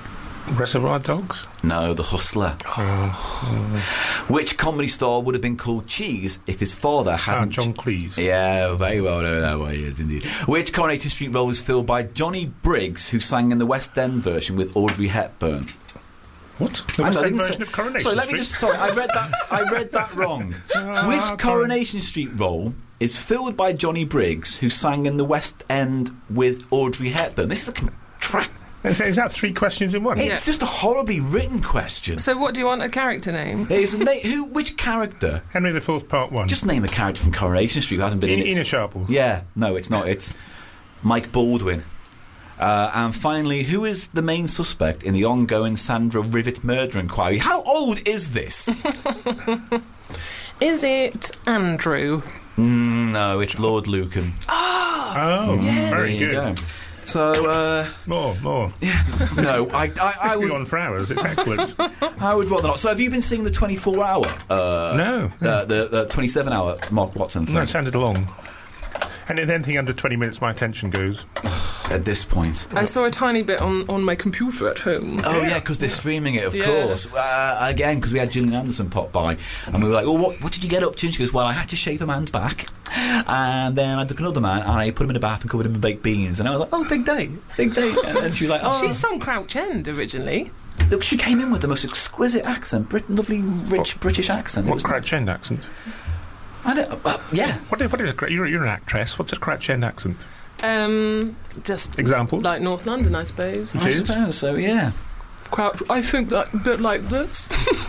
D: Reservoir Dogs?
C: No, The Hustler. Which comedy star would have been called Cheese if his father
D: Ah,
C: hadn't...
D: John Cleese.
C: Yeah, very well know that one, yes, indeed. Which Coronation Street role was filled by Johnny Briggs, who sang in the West End version with Audrey Hepburn?
D: What? The
C: I
D: West
C: know,
D: End
C: didn't
D: version
C: say-
D: of Coronation
C: Sorry, let
D: Street?
C: me just... Sorry, I read that, I read that wrong.
D: Ah,
C: Which
D: Coron-
C: Coronation Street role is filled by Johnny Briggs, who sang in the West End with Audrey Hepburn? This is a contract...
D: Is is that three questions in one?
C: It's
E: Yeah.
C: just a horribly written question.
E: So what do you want a character name?
C: It's na- who? Which character?
D: Henry the Fourth, Part One.
C: Just name a character from Coronation Street who hasn't been in
D: Ena
C: it.
D: Ena Sharple.
C: Yeah, no, it's not. It's Mike Baldwin. Uh, and finally, who is the main suspect in the ongoing Sandra Rivet murder inquiry? How old is this?
E: Is it Andrew?
C: mm, no, it's Lord Lucan.
D: Oh, very
C: There you
D: good.
C: go. So, uh,
D: More, more.
C: no, I, I, I
D: This could
C: would,
D: go on for hours. It's excellent.
C: I would rather not. So, have you been seeing the twenty-four hour? Uh,
D: No, no.
C: Uh, the, the twenty-seven hour Mark Watson thing?
D: No, it sounded long. And if anything under twenty minutes, my attention goes.
C: At this point.
E: I saw a tiny bit on, on my computer at home.
C: Oh yeah, because they're streaming it, of
E: Yeah.
C: course. Uh, again, because we had Gillian Anderson pop by, and we were like, "Well, what, what did you get up to?" And she goes, "Well, I had to shave a man's back, and then I took another man and I put him in a bath and covered him in baked beans." And I was like, "Oh, big day, big day!" And then she was like, "Oh."
E: She's from Crouch End originally.
C: Look, she came in with the most exquisite accent, Brit- lovely, rich British accent. It
D: What
C: was-
D: Crouch End accent?
C: I don't, uh, yeah.
D: What is, what is a, cra- you're, you're an actress. What's a Crouch End accent?
E: Um, just
D: Examples?
E: like North London, I suppose.
C: I
D: is.
C: suppose so. Yeah.
E: Crouch. I think that a bit like this.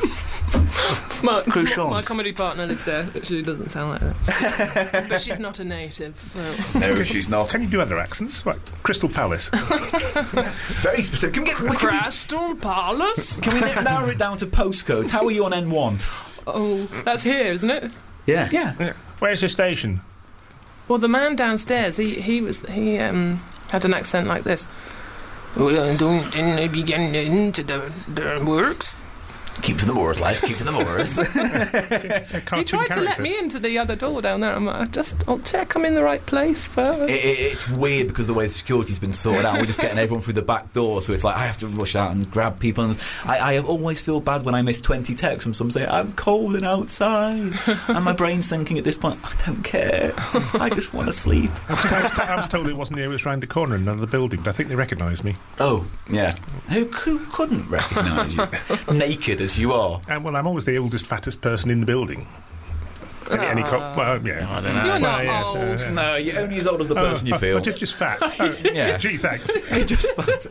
E: my,
C: Crucial.
E: my comedy partner lives there, but she doesn't sound like that. But she's not a native, so.
C: No, she's not.
D: Can you do other accents? Like Crystal Palace.
C: Very specific. Can we get? Can we,
E: Crystal Palace.
C: can we narrow it down to postcodes? How are you on N one?
E: Oh, that's here, isn't it?
C: Yeah. Yeah.
D: Yeah. Where's the station?
E: Well, the man downstairs, he he was he um had an accent like this. Well, I don't begin into the the works.
C: Keep to the moors, lads. Keep to the moors.
D: A
E: He
D: cartoon
E: tried to let
D: character.
E: me into the other door down there. I'm like, just I'll check I'm in the right place first.
C: It, it, it's weird because the way the security's been sorted out, we're just getting everyone through the back door, so it's like I have to rush out and grab people. And I, I always feel bad when I miss twenty texts from someone saying, "I'm cold and outside," and my brain's thinking at this point, I don't care, I just want to sleep.
D: I was, I was- I was told it wasn't here, it was round the corner in another building, but I think they recognised me.
C: Oh, yeah. Who, who couldn't recognise you? Naked as you are.
D: And, well, I'm always the oldest, fattest person in the building. Any, any co- well, yeah.
C: I don't know.
E: You're not
D: Well, yes,
E: old.
D: uh, yeah.
C: No, you're only as old as the person you
D: oh,
C: feel.
D: oh, just, just fat. Oh,
C: Yeah.
D: Gee, thanks.
C: You're just fat.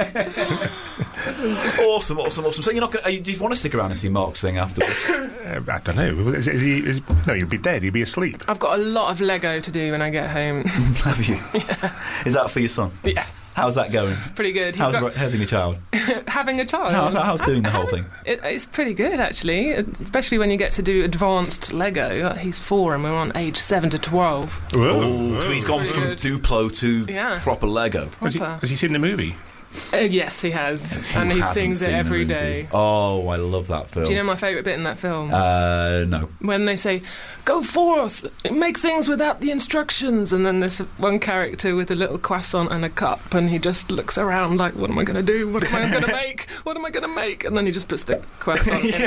C: Awesome, awesome, awesome. So you're not going to... Do you want to stick around and see Mark's thing afterwards?
D: Uh, I don't know. Is, is he, is, no, he'll be dead. He'll be asleep.
E: I've got a lot of Lego to do when I get home.
C: Have you? Is that for your son?
E: Yeah,
C: How's that going?
E: pretty good. He's
C: How's
E: got,
C: how's your child?
E: having a child.
C: How's, how's doing the whole thing?
E: It, it's pretty good actually, especially when you get to do advanced Lego. Uh, He's four, and we're on age seven to twelve.
C: Oh, so he's gone
E: Pretty
C: from
E: good.
C: Duplo to
E: Yeah.
C: proper Lego.
D: Has he,
E: Proper.
D: has he seen the movie?
E: Uh, yes, he has,
C: Who
E: and he
C: hasn't
E: sings it
C: seen the
E: every
C: movie?
E: day.
C: Oh, I love that film.
E: Do you know my favourite bit in that film?
C: Uh, no.
E: When they say, "Go forth, make things without the instructions," and then there's one character with a little croissant and a cup, and he just looks around like, "What am I going to do? What am I going to make? What am I going to make?" And then he just puts the croissant in.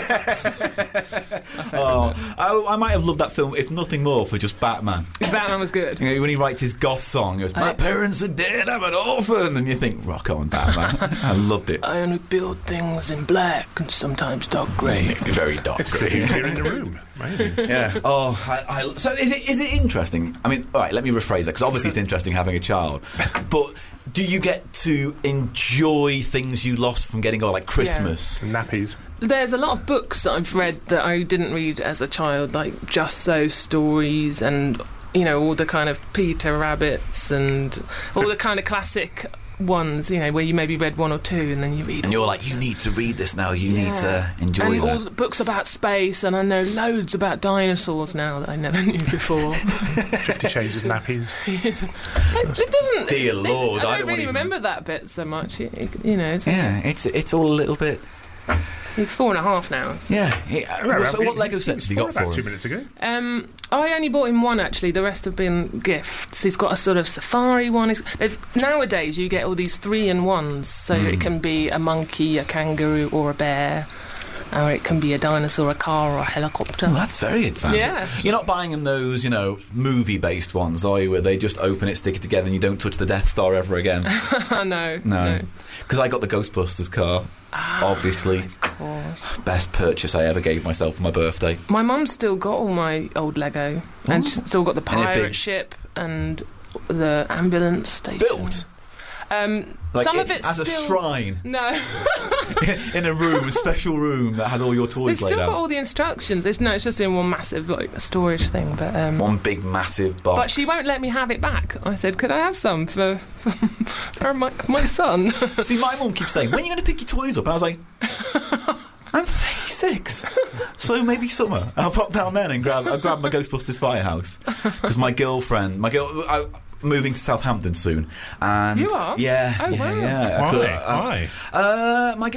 C: Oh, I, I might have loved that film if nothing more for just Batman.
E: Batman was good.
C: You know, when he writes his goth song, he goes, "My
E: I-
C: parents are dead, I'm an orphan," and you think, "Rock on, Batman." I loved it.
E: I only build things in black and sometimes dark grey.
C: Very dark.
D: It's who's here in the room. Amazing.
C: Yeah. Oh, I, I, so is it is it interesting? I mean, all right. Let me rephrase that because obviously it's interesting having a child, but do you get to enjoy things you lost from getting older, like Christmas?
D: Nappies.
E: There's a lot of books that I've read that I didn't read as a child, like Just So stories and, you know, all the kind of Peter Rabbits and all the kind of classic ones, you know, where you maybe read one or two and then you read
C: And you're like, you need to read this now. You need to enjoy
E: and
C: that.
E: all the books about space, and I know loads about dinosaurs now that I never knew before.
D: Fifty Shades of Nappies.
E: it, it doesn't.
C: Dear
E: it-
C: Lord,
E: I
C: I
E: don't
C: don't
E: really
C: even-
E: remember that bit so much. You, you know, it's,
C: Yeah, it's it's all a little bit.
E: He's four and a half now.
C: Yeah. He, uh, well, so what Lego sets have you got for
D: about
C: him?
D: two minutes ago.
E: Um, I only bought him one, actually. The rest have been gifts. He's got a sort of safari one. He's, nowadays, you get all these three-in-ones, so
C: Mm.
E: it can be a monkey, a kangaroo, or a bear, or it can be a dinosaur, a car, or a helicopter.
C: Oh, that's very advanced.
E: Yeah.
C: You're not buying them those, you know, movie-based ones, are you, where they just open it, stick it together, and you don't touch the Death Star ever again?
E: no,
C: No. Because I got the Ghostbusters car,
E: Ah,
C: obviously.
E: Of course.
C: Best purchase I ever gave myself for my birthday.
E: My mum's still got all my old Lego, and
C: Oh.
E: she's still got the
C: And they're
E: pirate
C: big.
E: ship and the ambulance station.
C: Built?
E: Um,
C: Like
E: some
C: it,
E: of it's
C: as
E: still
C: a shrine
E: no.
C: in a room, a special room that has all your toys
E: It's
C: laid
E: still
C: out.
E: got all the instructions. It's, no, it's just in one massive like storage thing. But um,
C: One big massive box.
E: but she won't let me have it back. I said, could I have some for for my my son?
C: See, my mum keeps saying, when are you going to pick your toys up? And I was like, I'm thirty-six, so maybe summer. I'll pop down then and grab I'll grab my Ghostbusters Firehouse. Because my girlfriend, my girl, I, moving to Southampton soon. And
E: You are?
C: Yeah.
E: Oh,
C: yeah,
E: wow.
C: yeah. I
D: Why?
C: could- uh,
D: Why?
C: Uh, my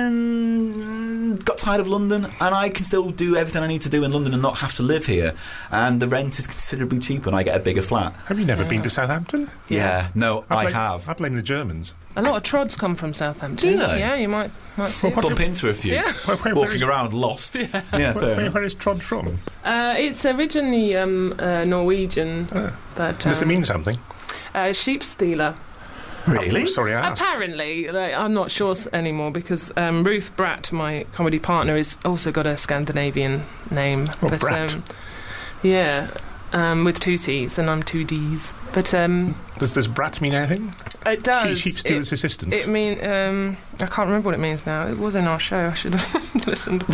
C: girlfriend got tired of London, and I can still do everything I need to do in London and not have to live here. And the rent is considerably cheaper, and I get a bigger flat.
D: Have you never been to Southampton?
C: Yeah, no, I,
D: blame,
C: have.
D: I blame the Germans.
E: A lot of trods come from Southampton.
C: Do they?
E: Yeah, you might might see.
D: Well,
E: it.
C: Bump into a few,
E: Yeah.
D: Where, where, where
C: walking
D: is,
C: around lost. Yeah, yeah fair
D: where,
C: enough.
D: where is Trod from?
E: Uh, it's originally um, uh, Norwegian,
D: Oh.
E: but um,
D: Does it mean something?
E: uh, sheep stealer.
C: Really?
D: Oh, sorry, I asked.
E: Apparently, like, I'm not sure s- anymore because um, Ruth Bratt, my comedy partner, has also got a Scandinavian name.
D: Oh,
E: but
D: Bratt.
E: um, yeah, um, with two T's, and I'm two D's. But um,
D: Does, does brat mean anything?
E: it does.
D: Sheep stealer's
E: it,
D: assistant.
E: it mean um, I can't remember what it means now. It was in our show. I should have listened.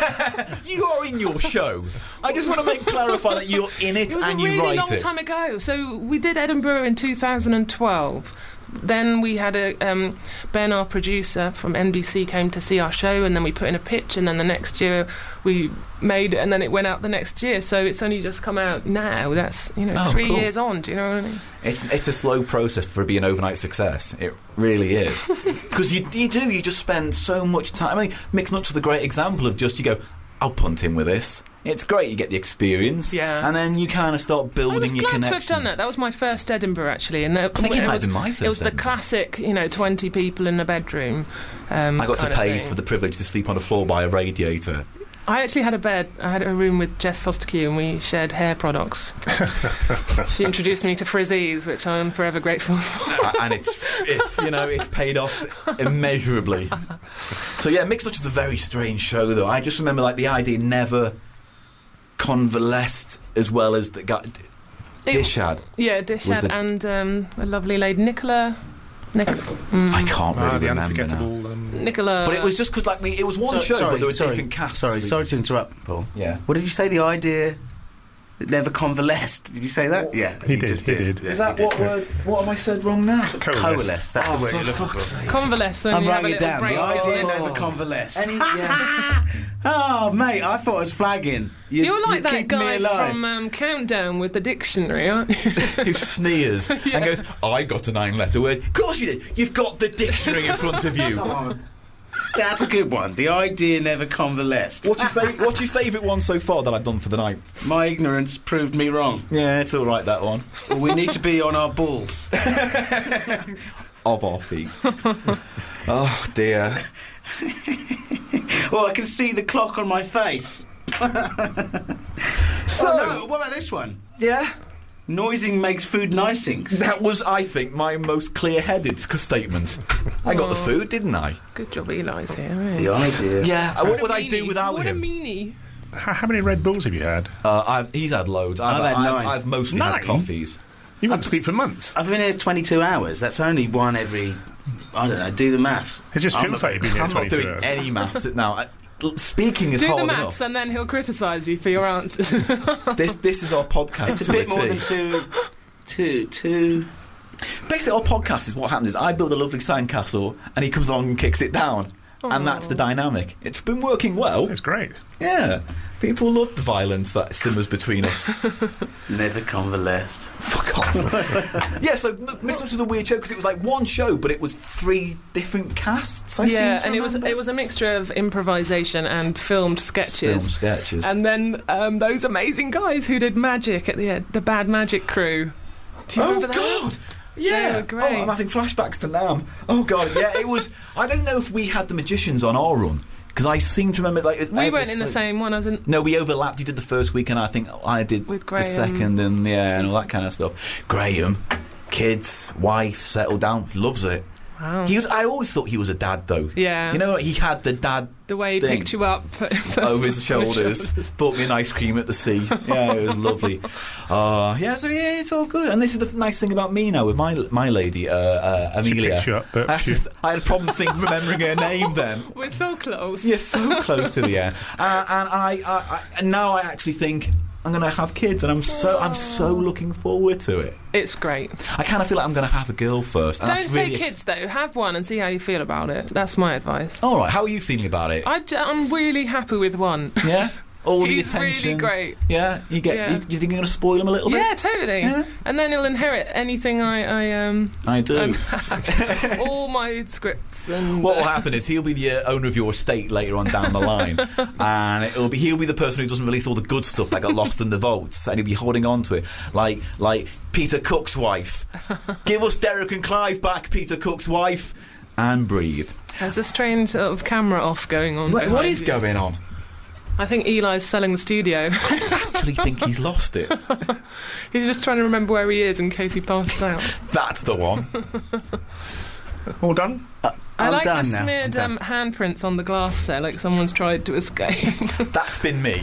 C: You are in your show. I just want to make clarify that you're in it,
E: It was
C: and
E: a
C: you
E: really
C: write
E: long
C: it.
E: time ago. So we did Edinburgh in two thousand twelve. Then we had a um, Ben, our producer from N B C, came to see our show, and then we put in a pitch, and then the next year we made it, and then it went out the next year. So it's only just come out now. That's you know
C: Oh,
E: three
C: cool.
E: years on. Do you know what I mean?
C: It's it's a slow process for it to be an overnight success. It really is. Because you you do you just spend so much time. I mean, Mixed Nuts is a great example of just you go, I'll punt in with this. It's great. You get the experience,
E: Yeah.
C: and then you kind of start
E: I
C: building
E: was
C: your
E: glad
C: connection.
E: to have done that. That was my first Edinburgh, actually, and
C: I think it might
E: was,
C: have been my first
E: It was the
C: Edinburgh.
E: classic, you know, twenty people in a bedroom. Um,
C: I got to
E: kind of
C: pay
E: thing.
C: for the privilege to sleep on the floor by a radiator.
E: I actually had a bed. I had a room with Jess Foster-Q, and we shared hair products. She introduced me to Frizzies, which I'm forever grateful for.
C: Uh, and it's it's you know it's paid off immeasurably. So yeah, Mixed Nuts is a very strange show, though. I just remember like the idea never convalesced as well as the guy Dish had.
E: Yeah, Dish
C: Was
E: had,
C: the-
E: and um, a lovely lady, Nicola. Nic- mm,
C: I can't
D: Ah,
C: really
D: the
C: remember now.
D: unforgettable. Um,
E: Nicola.
C: But it was just because like we, it was one
F: So-
C: show,
F: sorry,
C: but there were
F: sorry,
C: different casts.
F: Sorry,
C: we-
F: sorry to interrupt, Paul.
C: Yeah.
F: What did you say? The idea that never convalesced. Did you say that? Yeah,
D: He
F: you
D: did,
F: just
D: he
F: did.
D: did.
F: Yeah,
C: Is that
F: you
C: what
F: did.
C: word? What have I said wrong now?
F: Coalesced? That's
C: Oh,
F: the word
C: for
F: you're looking
C: fuck's
F: for.
C: sake.
E: convalesce. When
F: I'm
E: you have a
F: writing it
E: little
F: down.
E: break.
F: The idea
C: Oh.
F: never convalesced.
C: Any, yeah.
F: Oh, mate, I thought I was flagging. You,
E: You're like
F: you
E: that
F: keep me
E: guy
F: alive.
E: from um, Countdown with the dictionary, aren't you?
C: Who sneers and goes, I got a nine-letter word. Of course you did. You've got the dictionary in front of you.
F: Come on. That's a good one. The idea never convalesced.
C: What's your, fav- what's your favourite one so far that I've done for the night?
F: My ignorance proved me wrong.
C: Yeah, it's all right, that one.
F: Well, we need to be on our balls.
C: Of our feet. Oh, dear.
F: Oh, I can see the clock on my face.
C: So,
F: Oh, no, what about this one?
C: yeah,
F: Noising makes food nicings.
C: that was, I think, my most clear-headed c- statement. I got the food, didn't I?
E: Good job, Eli's here. Really.
F: The idea.
C: Yeah, what
E: What
C: would
E: a
C: I do
E: meanie.
C: without
E: what
C: him?
E: a meanie.
D: how, how many Red Bulls have you had?
C: Uh, I've, he's had loads. I've,
F: I've had
C: I've,
F: nine.
C: I've mostly had
D: Nine?
C: coffees.
D: You won't sleep for months.
F: I've been here twenty-two hours. That's only one every. I don't know. Do the maths.
D: It just
F: I'm
D: feels
F: not-
D: like you've been here
C: I'm not
D: twenty-two
C: doing
D: hours.
C: any maths now. I, l- speaking is
E: Do
C: hard
E: the maths,
C: enough.
E: and then he'll criticise you for your answers.
C: This this is our podcast.
F: It's
C: to
F: a bit
C: a
F: more
C: T.
F: than two. Two. Two.
C: Basically, our podcast is what happens is I build a lovely sandcastle and he comes along and kicks it down. And that's the dynamic. It's been working well.
D: It's great.
C: Yeah. People love the violence that simmers between us.
A: Never convalesced.
C: Fuck off. Yeah, so mixed up with a weird show because it was like one show, but it was three different casts. I
E: yeah,
C: seem to
E: and it was
C: remember.
E: it was a mixture of improvisation and filmed sketches.
C: Film sketches.
E: And then um, those amazing guys who did magic at the end, the Bad Magic Crew. Do you
C: oh
E: remember that?
C: God!
E: They
C: Yeah.
E: were
C: Oh,
E: great.
C: I'm having flashbacks to Nam. Oh God! Yeah, it was. I don't know if we had the magicians on our run because I seem to remember like
E: We weren't in the same one. I was in.
C: No, we overlapped. You did the first week, and I think I did
E: With
C: the
E: Graham.
C: second, and yeah, and all that kind of stuff. Graham, kids, wife, settled down, loves it.
E: Wow.
C: He was. I always thought he was a dad, though.
E: Yeah.
C: You know, he had the dad
E: The way he
C: thing
E: picked you up
C: over his shoulders, bought me an ice cream at the sea. Yeah, it was lovely. Uh, yeah, so yeah, it's all good. And this is the nice thing about me now with my my lady, uh, uh,
D: She
C: Amelia.
D: picks you up, but
C: I, had to
D: she-
C: th- I had a problem thinking, remembering her name then.
E: We're so close.
C: You're so close to the end, uh, and I, I, I, and now I actually think I'm going to have kids, and I'm so, I'm so looking forward to it.
E: It's great.
C: I kind of feel like I'm going to have a girl first. And
E: Don't
C: that's
E: say
C: really
E: kids though. Have one and see how you feel about it. That's my advice.
C: All right, how are you feeling about it?
E: I, am really happy with one.
C: Yeah, all the
E: He's really
C: attention.
E: great.
C: Yeah, you get.
E: Yeah.
C: You, you think you're going to spoil him a little bit?
E: Yeah, totally.
C: Yeah.
E: And then he'll inherit anything I, I um,
C: I do.
E: um all my scripts and.
C: What will
E: uh,
C: happen is he'll be the uh, owner of your estate later on down the line, and it'll be he'll be the person who doesn't release all the good stuff that got lost in the votes, and he'll be holding on to it, like like Peter Cook's wife. Give us Derek and Clive back, Peter Cook's wife, and breathe.
E: There's a strange sort of camera off going on.
C: What, what
E: behind
C: is
E: you.
C: going on?
E: I think Eli's selling the studio.
C: I actually think he's lost it.
E: He's just trying to remember where he is in case he passes out.
C: That's the one.
D: All done?
E: I
A: I'm
E: like
A: done
E: the
A: now.
E: smeared
A: I'm
E: um, handprints on the glass there, like someone's tried to escape.
C: That's been me.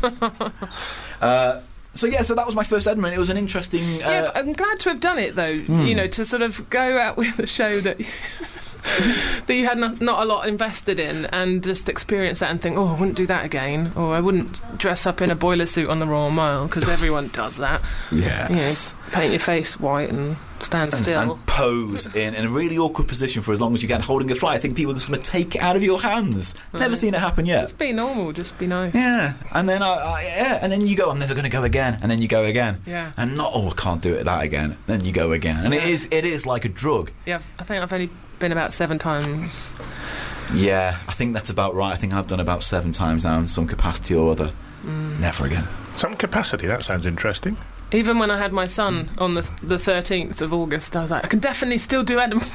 C: uh, so yeah, so that was my first Edinburgh. It was an interesting. Uh,
E: yeah, but I'm glad to have done it though.
C: Hmm.
E: You know, to sort of go out with a show that that you had not, not a lot invested in, and just experience that and think, oh, I wouldn't do that again, or I wouldn't dress up in a boiler suit on the Royal Mile because everyone does that.
C: yeah.
E: You know, paint your face white and stand
C: And,
E: still.
C: and pose in, in a really awkward position for as long as you can, holding a fly. I think people are just going to take it out of your hands. Never
E: Mm.
C: seen it happen yet.
E: Just be normal. Just be nice.
C: Yeah, and then I, I yeah, and then you go, I'm never going to go again, and then you go again,
E: Yeah.
C: and not, oh, I can't do it that again. Then you go again, and it
E: Yeah.
C: is, it is like a drug.
E: Yeah, I think I've only been about seven times.
C: Yeah, I think that's about right. I think I've done about seven times now in some capacity or other.
E: Mm.
C: Never again.
D: Some capacity, that sounds interesting.
E: Even when I had my son on the the thirteenth of August, I was like, I can definitely still do Edinburgh.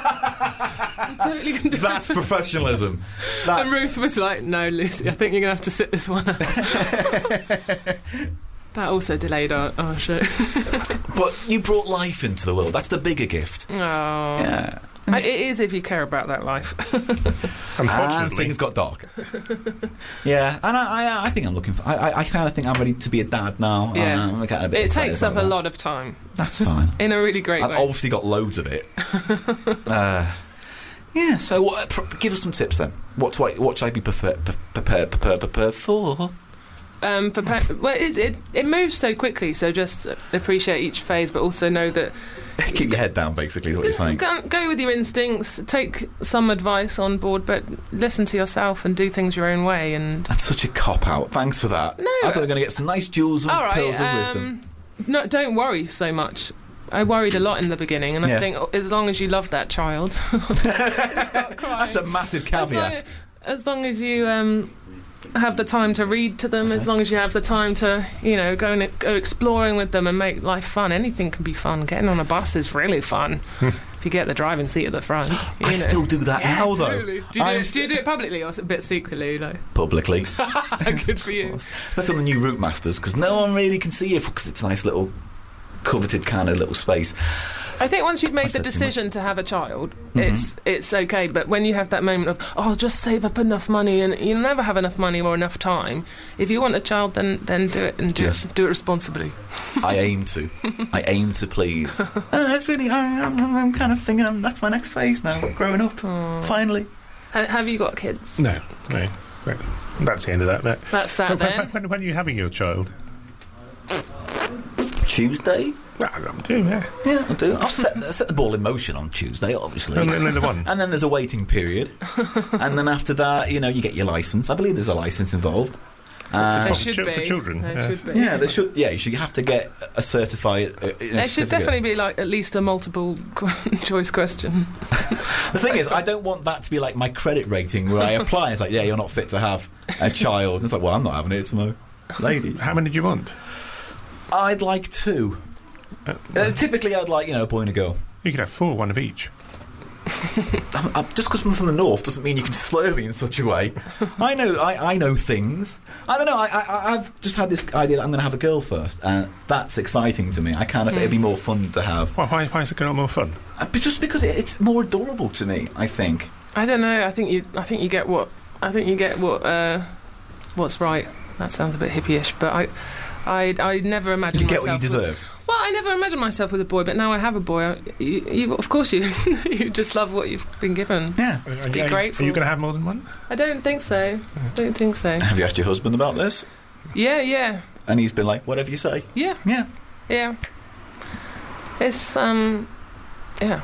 E: I totally can do
C: That's
E: it.
C: professionalism. That-
E: And Ruth was like, no, Lucy, I think you're going to have to sit this one out. That also delayed our, our show.
C: but you brought life into the world. That's the bigger gift.
E: Oh.
C: Yeah.
E: I- It is if you care about that life.
C: And
D: Unfortunately.
C: things got dark. Yeah, and I, I, I think I'm looking for. I, I, I kind of think I'm ready to be a dad now.
E: Yeah.
C: I'm kind of a bit
E: It
C: excited
E: takes up
C: about
E: a
C: that.
E: lot of time,
C: That's fine.
E: in a really great
C: I've
E: way.
C: obviously got loads of it. uh, yeah. So, what, pr- give us some tips then. What do I, what should I be prepared prepared prepared prepared for?
E: Um, prepare, well, it, it it moves so quickly, so just appreciate each phase, but also know that
C: Keep your head down, basically, is what you're saying.
E: Go, go with your instincts, take some advice on board, but listen to yourself and do things your own way. And
C: That's such a cop out. Thanks for that.
E: No.
C: I thought we were going to get some nice jewels and
E: all right,
C: pills of wisdom.
E: um, no, don't worry so much. I worried a lot in the beginning, and
C: Yeah.
E: I think oh, as long as you love that child, start crying.
C: That's a massive
E: As long,
C: caveat.
E: as long as you um, have the time to read to them, as long as you have the time to, you know, go and go exploring with them and make life fun. Anything can be fun. Getting on a bus is really fun if you get the driving seat at the front. You
C: I
E: know.
C: still do that
E: Yeah,
C: now, though.
E: totally. Do you do,
C: I'm
E: it, do you do it publicly or a bit secretly? Though?
C: Publicly.
E: Good for you.
C: Especially on the new Route Masters, because no one really can see you because it's a nice little coveted kind of little space.
E: I think once you've
C: I
E: made the
C: said too much.
E: decision to have a child,
C: Mhm.
E: it's it's okay. But when you have that moment of, oh, I'll just save up enough money, and you'll never have enough money or enough time. If you want a child, then then do it and do,
C: Yes.
E: do it responsibly.
C: I aim to. I aim to please. Uh, that's really. I, I'm, I'm kind of thinking um, that's my next phase now. Growing up,
E: Aw.
C: finally.
E: Ha- have you got kids?
D: No, no. no. That's the end of that. No.
E: That's that
D: When,
E: then.
D: when, when are you having your child?
C: Tuesday.
D: Well, I'm doing that.
C: Yeah, I'll do. I'll set, I'll set the ball in motion on Tuesday, obviously.
D: And then another one.
C: And then there's a waiting period. And then after that, you know, you get your licence. I believe there's a licence involved. Uh,
E: There
D: for
E: should
D: chi-
E: be.
D: for children,
E: There
D: yes.
E: should be.
C: yeah, there should. Yeah, you should have to get a certified. Uh, you know,
E: There should
C: certificate.
E: definitely be like at least a multiple qu- choice question.
C: The thing is, I don't want that to be like my credit rating where I apply and it's like, yeah, you're not fit to have a child. And it's like, well, I'm not having it, it's my lady.
D: How many do you want?
C: I'd like two.
D: Uh,
C: Uh, typically, I'd like, you know, a boy and a girl.
D: you could have four, one of each.
C: I'm, I'm, just because I'm from the north doesn't mean you can slur me in such a way. I know, I, I know things. I don't know. I, I, I've just had this idea that I'm going to have a girl first, and that's exciting to me. I kind of it'd be more fun to have,
D: Why, why, why is a girl more fun?
C: uh, but just because it, it's more adorable to me. I think.
E: I don't know. I think you. I think you get what. I think you get what. Uh, what's right. That sounds a bit hippie-ish, but I. I, I never imagined
C: You get
E: myself
C: what you deserve.
E: With, well, I never imagined myself with a boy, but now I have a boy. I, you, you, of course, you you just love what you've been given.
C: Yeah.
D: Are,
E: be
D: are,
E: grateful.
D: Are you going to have more than one?
E: I don't think so. I don't think so.
C: Have you asked your husband about this?
E: Yeah, yeah,
C: And he's been like, whatever you say.
E: yeah,
C: Yeah.
E: yeah. It's um, yeah.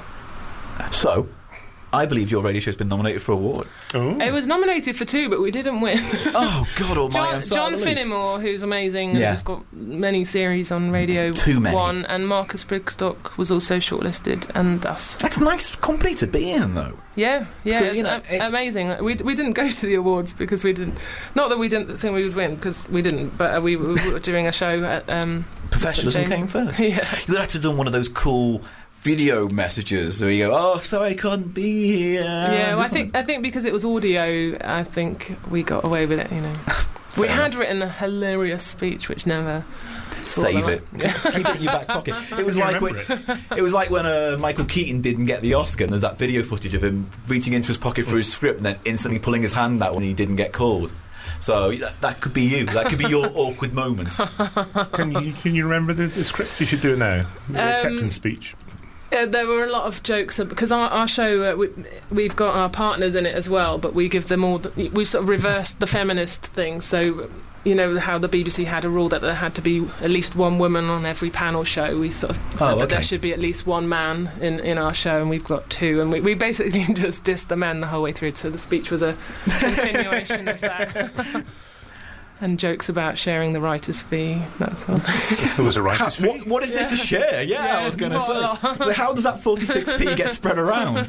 C: So, I believe your radio show's been nominated for an award.
D: Oh.
E: It was nominated for two, but we didn't win.
C: Oh God Almighty!
E: John,
C: I'm sorry,
E: John
C: I believe.
E: Finnemore, who's amazing,
C: Yeah.
E: who's got many series on Radio
C: Too many.
E: One, and Marcus Brigstock was also shortlisted, and us.
C: That's a nice company to be in, though.
E: Yeah, yeah,
C: 'Cause,
E: it's,
C: you know,
E: a-
C: it's-
E: amazing. We we didn't go to the awards because we didn't. Not that we didn't think we would win, because we didn't. But uh, we, we were doing a show at um,
C: Professionalism
E: Saint
C: came first.
E: Yeah.
C: You would have to have done one of those cool video messages where you go, "Oh, sorry, I couldn't be here."
E: Yeah, well, I think I think because it was audio, I think we got away with it. You know, we
C: Fair
E: had
C: enough.
E: written a hilarious speech which never saw
C: Save
E: the
C: it.
E: light.
C: Keep it in your back pocket. It was
D: you
C: like when,
D: remember
C: it was like when uh, Michael Keaton didn't get the Oscar, and there's that video footage of him reaching into his pocket for his script and then instantly pulling his hand out when he didn't get called. So that, that could be you. That could be your awkward moment.
D: Can you can you remember the, the script? You should do it now. The
E: Um,
D: acceptance speech.
E: Uh, there were a lot of jokes uh, because our, our show uh, we, we've got our partners in it as well, but we give them all. The, we sort of reversed the feminist thing. So you know how the B B C had a rule that there had to be at least one woman on every panel show. We sort of said
C: Oh,
E: that there
C: okay.
E: should be at least one man in, in our show, and we've got two. And we, we basically just dissed the men the whole way through. So the speech was a continuation of that. And jokes about sharing the writer's fee, that sort of thing.
D: There was a
C: How,
D: writer's fee.
C: what, what is there to share? Yeah,
E: Yeah,
C: I was going to
E: not a
C: say.
E: lot.
C: But how does that forty-six p get spread around?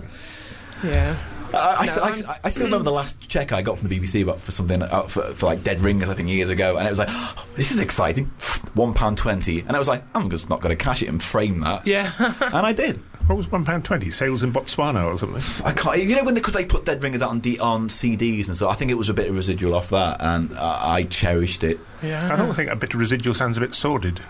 E: Yeah.
C: I, I,
E: No,
C: I,
E: I'm-
C: I, I still remember the last check I got from the B B C about for something uh, for, for like Dead Ringers, I think years ago, and it was like, oh, this is exciting, one pound twenty, and I was like, I'm just not going to cash it and frame that,
E: Yeah.
C: and I did.
D: What was one pound twenty? Sales in Botswana or something?
C: I can't, you know, when because they, they put Dead Ringers out on D, on C Ds, and so I think it was a bit of residual off that, and uh, I cherished it.
E: Yeah.
D: I don't think a bit of residual sounds a bit sordid.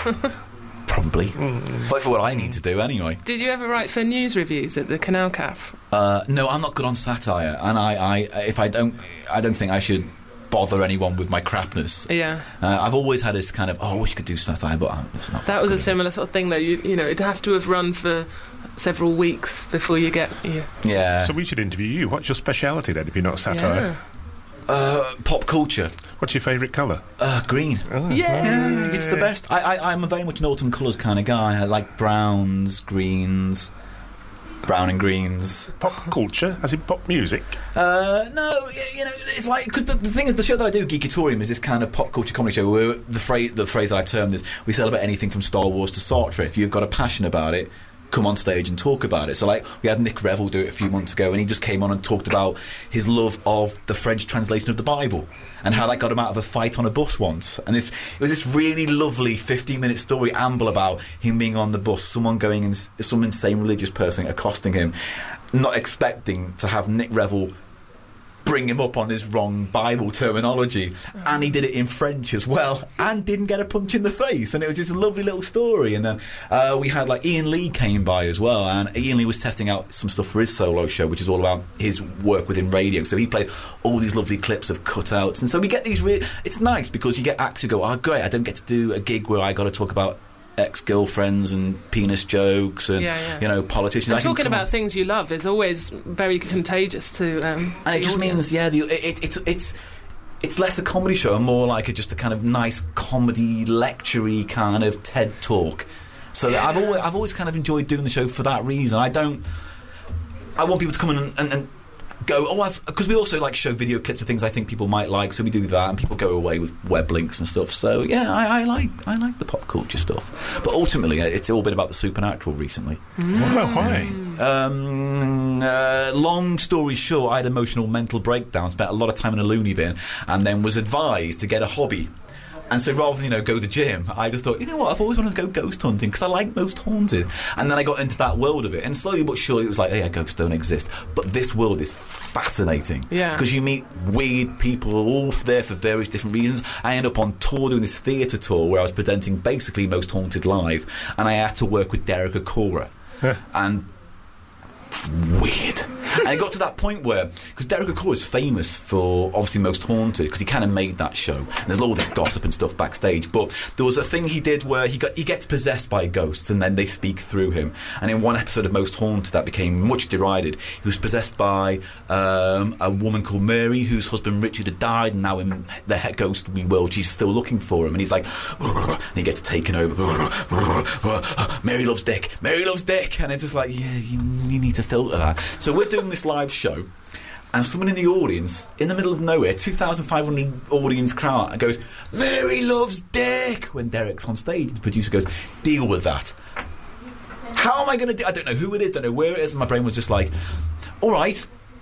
C: Probably, but for what I need to do anyway.
E: Did you ever write for news reviews at the Canal Caf?
C: Uh, no, I'm not good on satire, and I, I, if I don't, I don't think I should bother anyone with my crapness.
E: Yeah.
C: Uh, I've always had this kind of, oh, I wish you could do satire, but I'm just not.
E: That was a
C: good at it.
E: similar sort of thing, though. You, you know, it'd have to have run for several weeks before you get. Yeah.
C: Yeah.
D: So we should interview you. What's your speciality then, if you're not satire?
C: Uh, pop culture.
D: What's your favourite colour?
C: Uh, green.
D: Oh,
C: Yeah, it's the best. I, I, I'm a very much an autumn colours kind of guy. I like browns, greens, brown and greens.
D: Pop culture, as in pop music.
C: Uh, no, y- you know, it's like because the, the thing is, the show that I do, Geekatorium, is this kind of pop culture comedy show where the phrase, the phrase that I've termed is we celebrate anything from Star Wars to Sartre. If you've got a passion about it, come on stage and talk about it. So like we had Nick Revel do it a few months ago, and he just came on and talked about his love of the French translation of the Bible and how that got him out of a fight on a bus once. And this it was this really lovely fifteen minute story amble about him being on the bus, someone going in, some insane religious person accosting him, not expecting to have Nick Revel bring him up on this wrong Bible terminology, and he did it in French as well, and didn't get a punch in the face, and it was just a lovely little story. And then uh, we had like Ian Lee came by as well, and Ian Lee was testing out some stuff for his solo show, which is all about his work within radio. So he played all these lovely clips of cutouts, and so we get these. Re- it's nice because you get acts who go, "Oh, great! I don't get to do a gig where I got to talk about ex-girlfriends and penis jokes and
E: Yeah, yeah.
C: you know politicians."
E: And
C: I can
E: talking
C: come
E: about
C: on-
E: things you love is always very contagious to. Um,
C: and it
E: the
C: just
E: audience.
C: means, yeah, the, it, it's it's it's less a comedy show and more like a, just a kind of nice comedy lecture-y kind of TED talk. So that I've always I've always kind of enjoyed doing the show for that reason. I don't. I want people to come in and, and, and go, oh, I've because we also like show video clips of things I think people might like, so we do that, and people go away with web links and stuff. So yeah, I, I like I like the pop culture stuff, but ultimately it's all been about the supernatural recently.
D: Wow, why?
C: Um, uh, long story short, I had emotional mental breakdown, spent a lot of time in a loony bin, and then was advised to get a hobby. And so rather than, you know, go to the gym, I just thought, you know what, I've always wanted to go ghost hunting because I like Most Haunted. And then I got into that world of it. And slowly but surely it was like, oh yeah, ghosts don't exist. But this world is fascinating.
E: Yeah.
C: Because you meet weird people all there for various different reasons. I end up on tour doing this theatre tour where I was presenting basically Most Haunted live. And I had to work with Derek Acora.
D: Huh.
C: And weird. And it got to that point where, because Derek Acora is famous for obviously Most Haunted, because he kind of made that show. And there's all this gossip and stuff backstage. But there was a thing he did where he got he gets possessed by ghosts, and then they speak through him. And in one episode of Most Haunted, that became much derided. He was possessed by um, a woman called Mary, whose husband Richard had died, and now in the head ghostly world, she's still looking for him. And he's like, and he gets taken over. Mary loves Dick. Mary loves Dick. And it's just like, yeah, you, you need to filter that. So we're doing this live show, and someone in the audience, in the middle of nowhere, two thousand five hundred audience crowd, goes, Mary loves Dick, when Derek's on stage. The producer goes, deal with that. How am I going to do? I don't know who it is, don't know where it is, and my brain was just like, all right,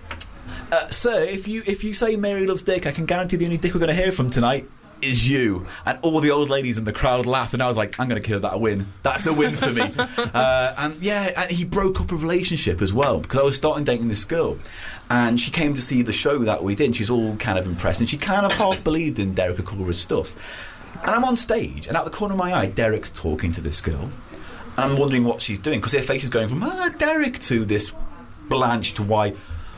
C: uh, sir, if you if you say Mary loves Dick, I can guarantee the only Dick we're going to hear from tonight is you. And all the old ladies in the crowd laughed, and I was like, I'm going to kill that a win. That's a win for me. uh, and yeah, and he broke up a relationship as well, because I was starting dating this girl, and she came to see the show that we did, and she's all kind of impressed, and she kind of half believed in Derek Acora's stuff. And I'm on stage, and out the corner of my eye, Derek's talking to this girl, and I'm wondering what she's doing, because her face is going from, ah, Derek, to this blanched white.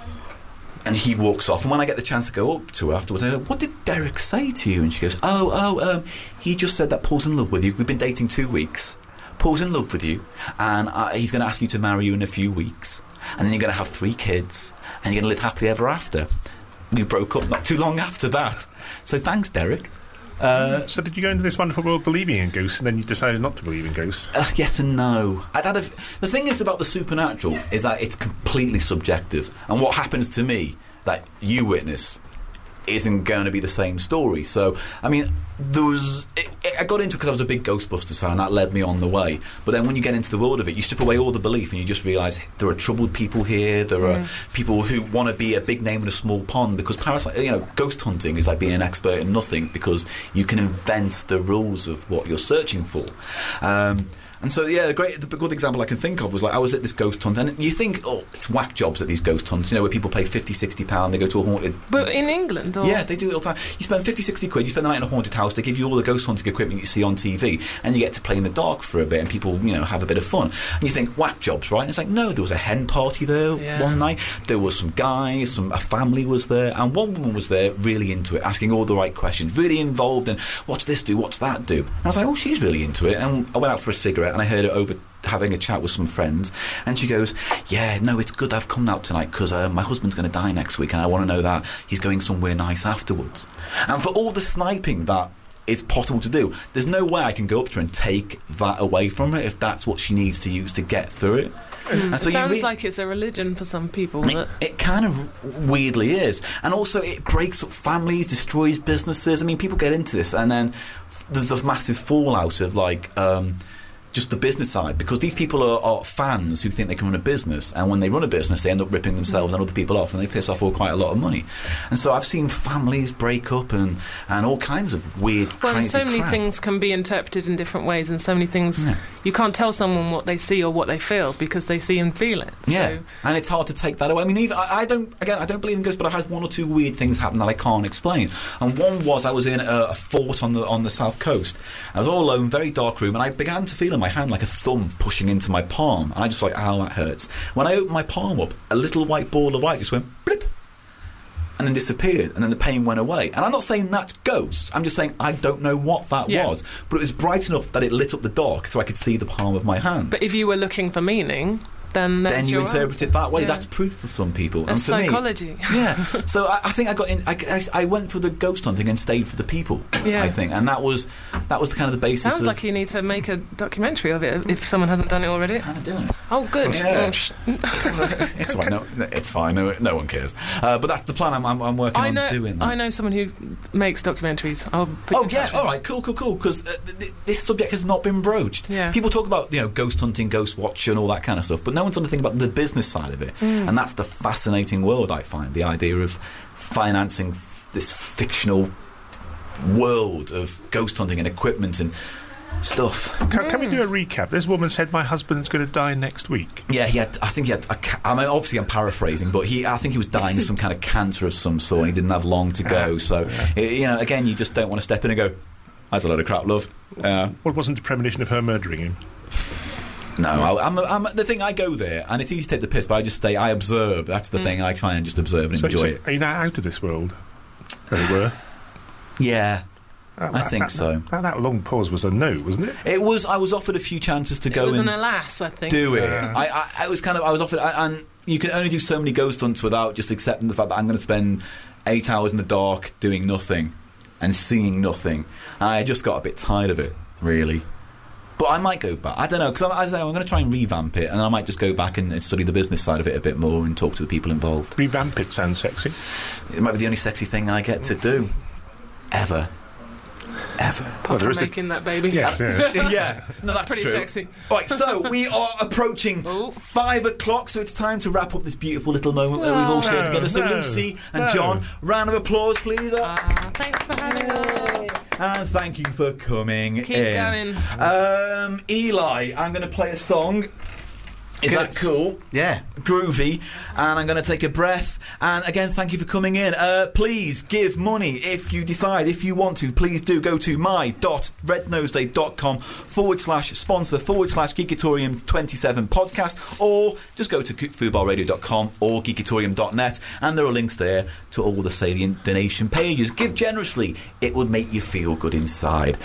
C: And he walks off, and when I get the chance to go up to her afterwards, I go, what did Derek say to you? And she goes, oh, oh, um, he just said that Paul's in love with you. We've been dating two weeks. Paul's in love with you, and uh, he's going to ask you to marry you in a few weeks. And then you're going to have three kids, and you're going to live happily ever after. We broke up not too long after that. So thanks, Derek. Uh,
D: so did you go into this wonderful world believing in ghosts, and then you decided not to believe in ghosts?
C: Uh, yes and no. I'd had a f- the thing is about the supernatural is that it's completely subjective, and what happens to me that you witness isn't going to be the same story. So, I mean, there was... It, it, I got into it because I was a big Ghostbusters fan, and that led me on the way. But then when you get into the world of it, you strip away all the belief, and you just realise there are troubled people here, there
E: mm.
C: are people who want to be a big name in a small pond, because parasite, you know, ghost hunting is like being an expert in nothing, because you can invent the rules of what you're searching for. Um... And so, yeah, the great, the good example I can think of was, like, I was at this ghost hunt, and you think, oh, it's whack jobs at these ghost hunts, you know, where people pay fifty, sixty pounds, they go to a haunted...
E: But in England, or...?
C: Yeah, they do it all the time. You spend fifty, sixty quid, you spend the night in a haunted house, they give you all the ghost hunting equipment you see on T V, and you get to play in the dark for a bit, and people, you know, have a bit of fun. And you think, whack jobs, right? And it's like, no, there was a hen party there
E: yeah.
C: one night, there was some guys, some a family was there, and one woman was there really into it, asking all the right questions, really involved in, what's this do, what's that do? And I was like, oh, she's really into it. And I went out for a cigarette, and I heard it over... having a chat with some friends, and she goes, yeah, no, it's good I've come out tonight, because uh, my husband's going to die next week, and I want to know that he's going somewhere nice afterwards. And for all the sniping that is possible to do, there's no way I can go up to her and take that away from her if that's what she needs to use to get through it.
E: Mm.
C: And so
E: it sounds
C: you re-
E: like it's a religion for some people.
C: It,
E: That
C: it kind of weirdly is. And also it breaks up families, destroys businesses. I mean, people get into this, and then there's a massive fallout of, like... Um, just the business side, because these people are, are fans who think they can run a business, and when they run a business they end up ripping themselves and other people off, and they piss off all quite a lot of money. And so I've seen families break up and, and all kinds of weird,
E: well,
C: crazy
E: and so many
C: crap.
E: things can be interpreted in different ways, and so many things
C: Yeah.
E: you can't tell someone what they see or what they feel because they see and feel it.
C: Yeah,
E: So,
C: and it's hard to take that away. I mean, even I, I don't. Again, I don't believe in ghosts, but I had one or two weird things happen that I can't explain. And one was I was in a, a fort on the on the south coast. I was all alone, very dark room, and I began to feel in my hand like a thumb pushing into my palm, and I just like, ow, that hurts. When I opened my palm up, a little white ball of light just went blip, and then disappeared, and then the pain went away. And I'm not saying that's ghosts, I'm just saying I don't know what that
E: Yeah.
C: was, but it was bright enough that it lit up the dark so I could see the palm of my hand.
E: but if you were looking for meaning, then that's
C: then you
E: your
C: interpret
E: answer.
C: it that way.
E: Yeah.
C: That's proof for some people.
E: That's
C: and for
E: psychology.
C: Me, yeah. So I, I think I got in. I, I, I went for the ghost hunting and stayed for the people.
E: Yeah.
C: I think, and that was that was kind of the basis.
E: Sounds
C: of,
E: like you need to make a documentary of it if someone hasn't done it already.
C: kind of doing it.
E: Oh, good.
C: Yeah.
E: Oh, sh-
C: It's fine. No, it's fine. No, no one cares. Uh, but that's the plan. I'm, I'm, I'm working
E: I
C: on
E: know.
C: doing that.
E: I know someone who makes documentaries. I'll put you
C: Oh
E: in
C: yeah,
E: touch with
C: all right, cool, cool, cool. Because uh, th- th- this subject has not been broached.
E: Yeah.
C: People talk about you know ghost hunting, ghost watching, and all that kind of stuff, but no one's done anything about the business side of it.
E: Mm.
C: And that's the fascinating world I find. The idea of financing f- this fictional world of ghost hunting and equipment and stuff.
D: Can, can we do a recap? This woman said my husband's going to die next week.
C: Yeah, he had. I think he had. A ca- I mean, obviously, I'm paraphrasing, but he. I think he was dying of some kind of cancer of some sort. And he didn't have long to go.
D: Yeah.
C: So,
D: Yeah.
C: it- you know, again, you just don't want to step in and go, "That's a load of crap, love." Uh,
D: What wasn't a premonition of her murdering him?
C: no, I, I'm, I'm. The thing I go there, and it's easy to take the piss, but I just stay. I observe. That's the thing. I try and just observe and
D: So,
C: enjoy
D: so
C: it.
D: are you now out of this world? As it were.
C: Yeah,
D: That-
C: I
D: that-
C: think
D: that-
C: so.
D: That, that long pause was a no, wasn't it?
C: it was. I was offered a few chances to
E: It
C: go
E: was
C: and
E: an alas, I think.
C: do it.
D: Yeah.
C: I, I, I was kind of. I was offered, and you can only do so many ghost hunts without just accepting the fact that I'm going to spend eight hours in the dark doing nothing and seeing nothing. And I just got a bit tired of it, really. But I might go back. I don't know, because as I say, I'm going to try and revamp it, and I might just go back and, and study the business side of it a bit more and talk to the people involved.
D: Revamp it sounds sexy.
C: It might be the only sexy thing I get to do. Ever. Ever.
E: Apart
D: Well, there
E: from
D: is a-
E: making that baby.
D: Yes, yeah.
C: Yeah, no, that's
E: Pretty
C: true.
E: sexy.
C: Right, so we are approaching
E: Oh.
C: five o'clock, so it's time to wrap up this beautiful little moment that we've all shared
D: No,
C: together. So
D: no,
C: Lucy and
D: no.
C: John, round of applause, please. Uh,
E: Ah, thanks for having us.
C: and thank you for coming
E: Keep
C: in.
E: going.
C: Um, Eli, I'm going to play a song. Is
A: Good.
C: that cool?
A: Yeah.
C: Groovy. And I'm going to take a breath. And again, thank you for coming in. Uh, please give money if you decide, if you want to. Please do go to my.rednoseday.com forward slash sponsor forward slash Geekatorium twenty-seven podcast, or just go to foodbar radio dot com or geekatorium dot net, and there are links there to all the salient donation pages. Give generously. It would make you feel good inside.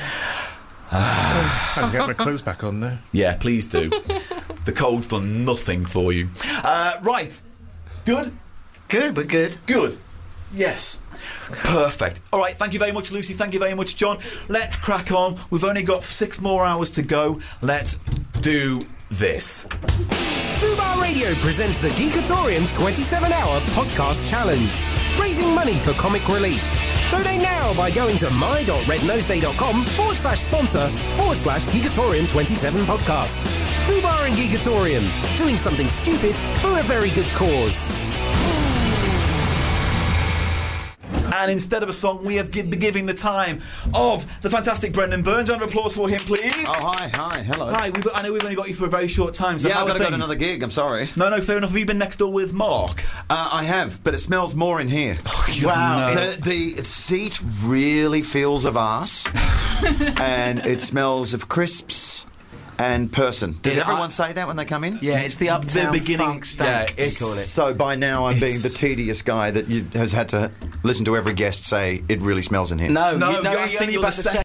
D: I can get my clothes back on now.
C: Yeah, please do. The cold's done nothing for you. Uh, right. Good?
A: Good, but good.
C: Good. Yes. Perfect. All right, thank you very much, Lucy. Thank you very much, John. Let's crack on. We've only got six more hours to go. Let's do this.
B: Fubar Radio presents the Geekatorium twenty-seven hour podcast challenge, raising money for comic relief. Donate now by going to my.rednoseday.com forward slash sponsor forward slash Geekatorium twenty-seven podcast. Fubar and Geekatorium, doing something stupid for a very good cause.
C: And instead of a song, we have gi- been giving the time of the fantastic Brendan Burns. Round of applause for him, please.
G: Oh, hi, hi, hello.
C: Hi, we've, I know we've only got you for a very short time, so
G: yeah,
C: how
G: I've got
C: are
G: to go to
C: things?
G: another gig, I'm sorry.
C: No, no, fair enough. Have you been next door with Mark?
G: Uh, I have, but it smells more in here.
C: Wow.
G: The, the seat really feels of arse, and it smells of crisps and person. Does
A: Yeah,
G: everyone
A: I-
G: say that when they come in?
A: Yeah, it's the uptown
C: The beginning-
A: funk stank,
C: yeah,
A: they
C: it's-
A: call it.
G: So by now I'm being the
C: It's-
G: tedious guy that you, has had to listen to every guest say it really smells in here.
A: No,
C: No,
A: you know,
C: you're- I
A: you're
C: think
A: only
C: you're
A: about
C: the
A: the
C: second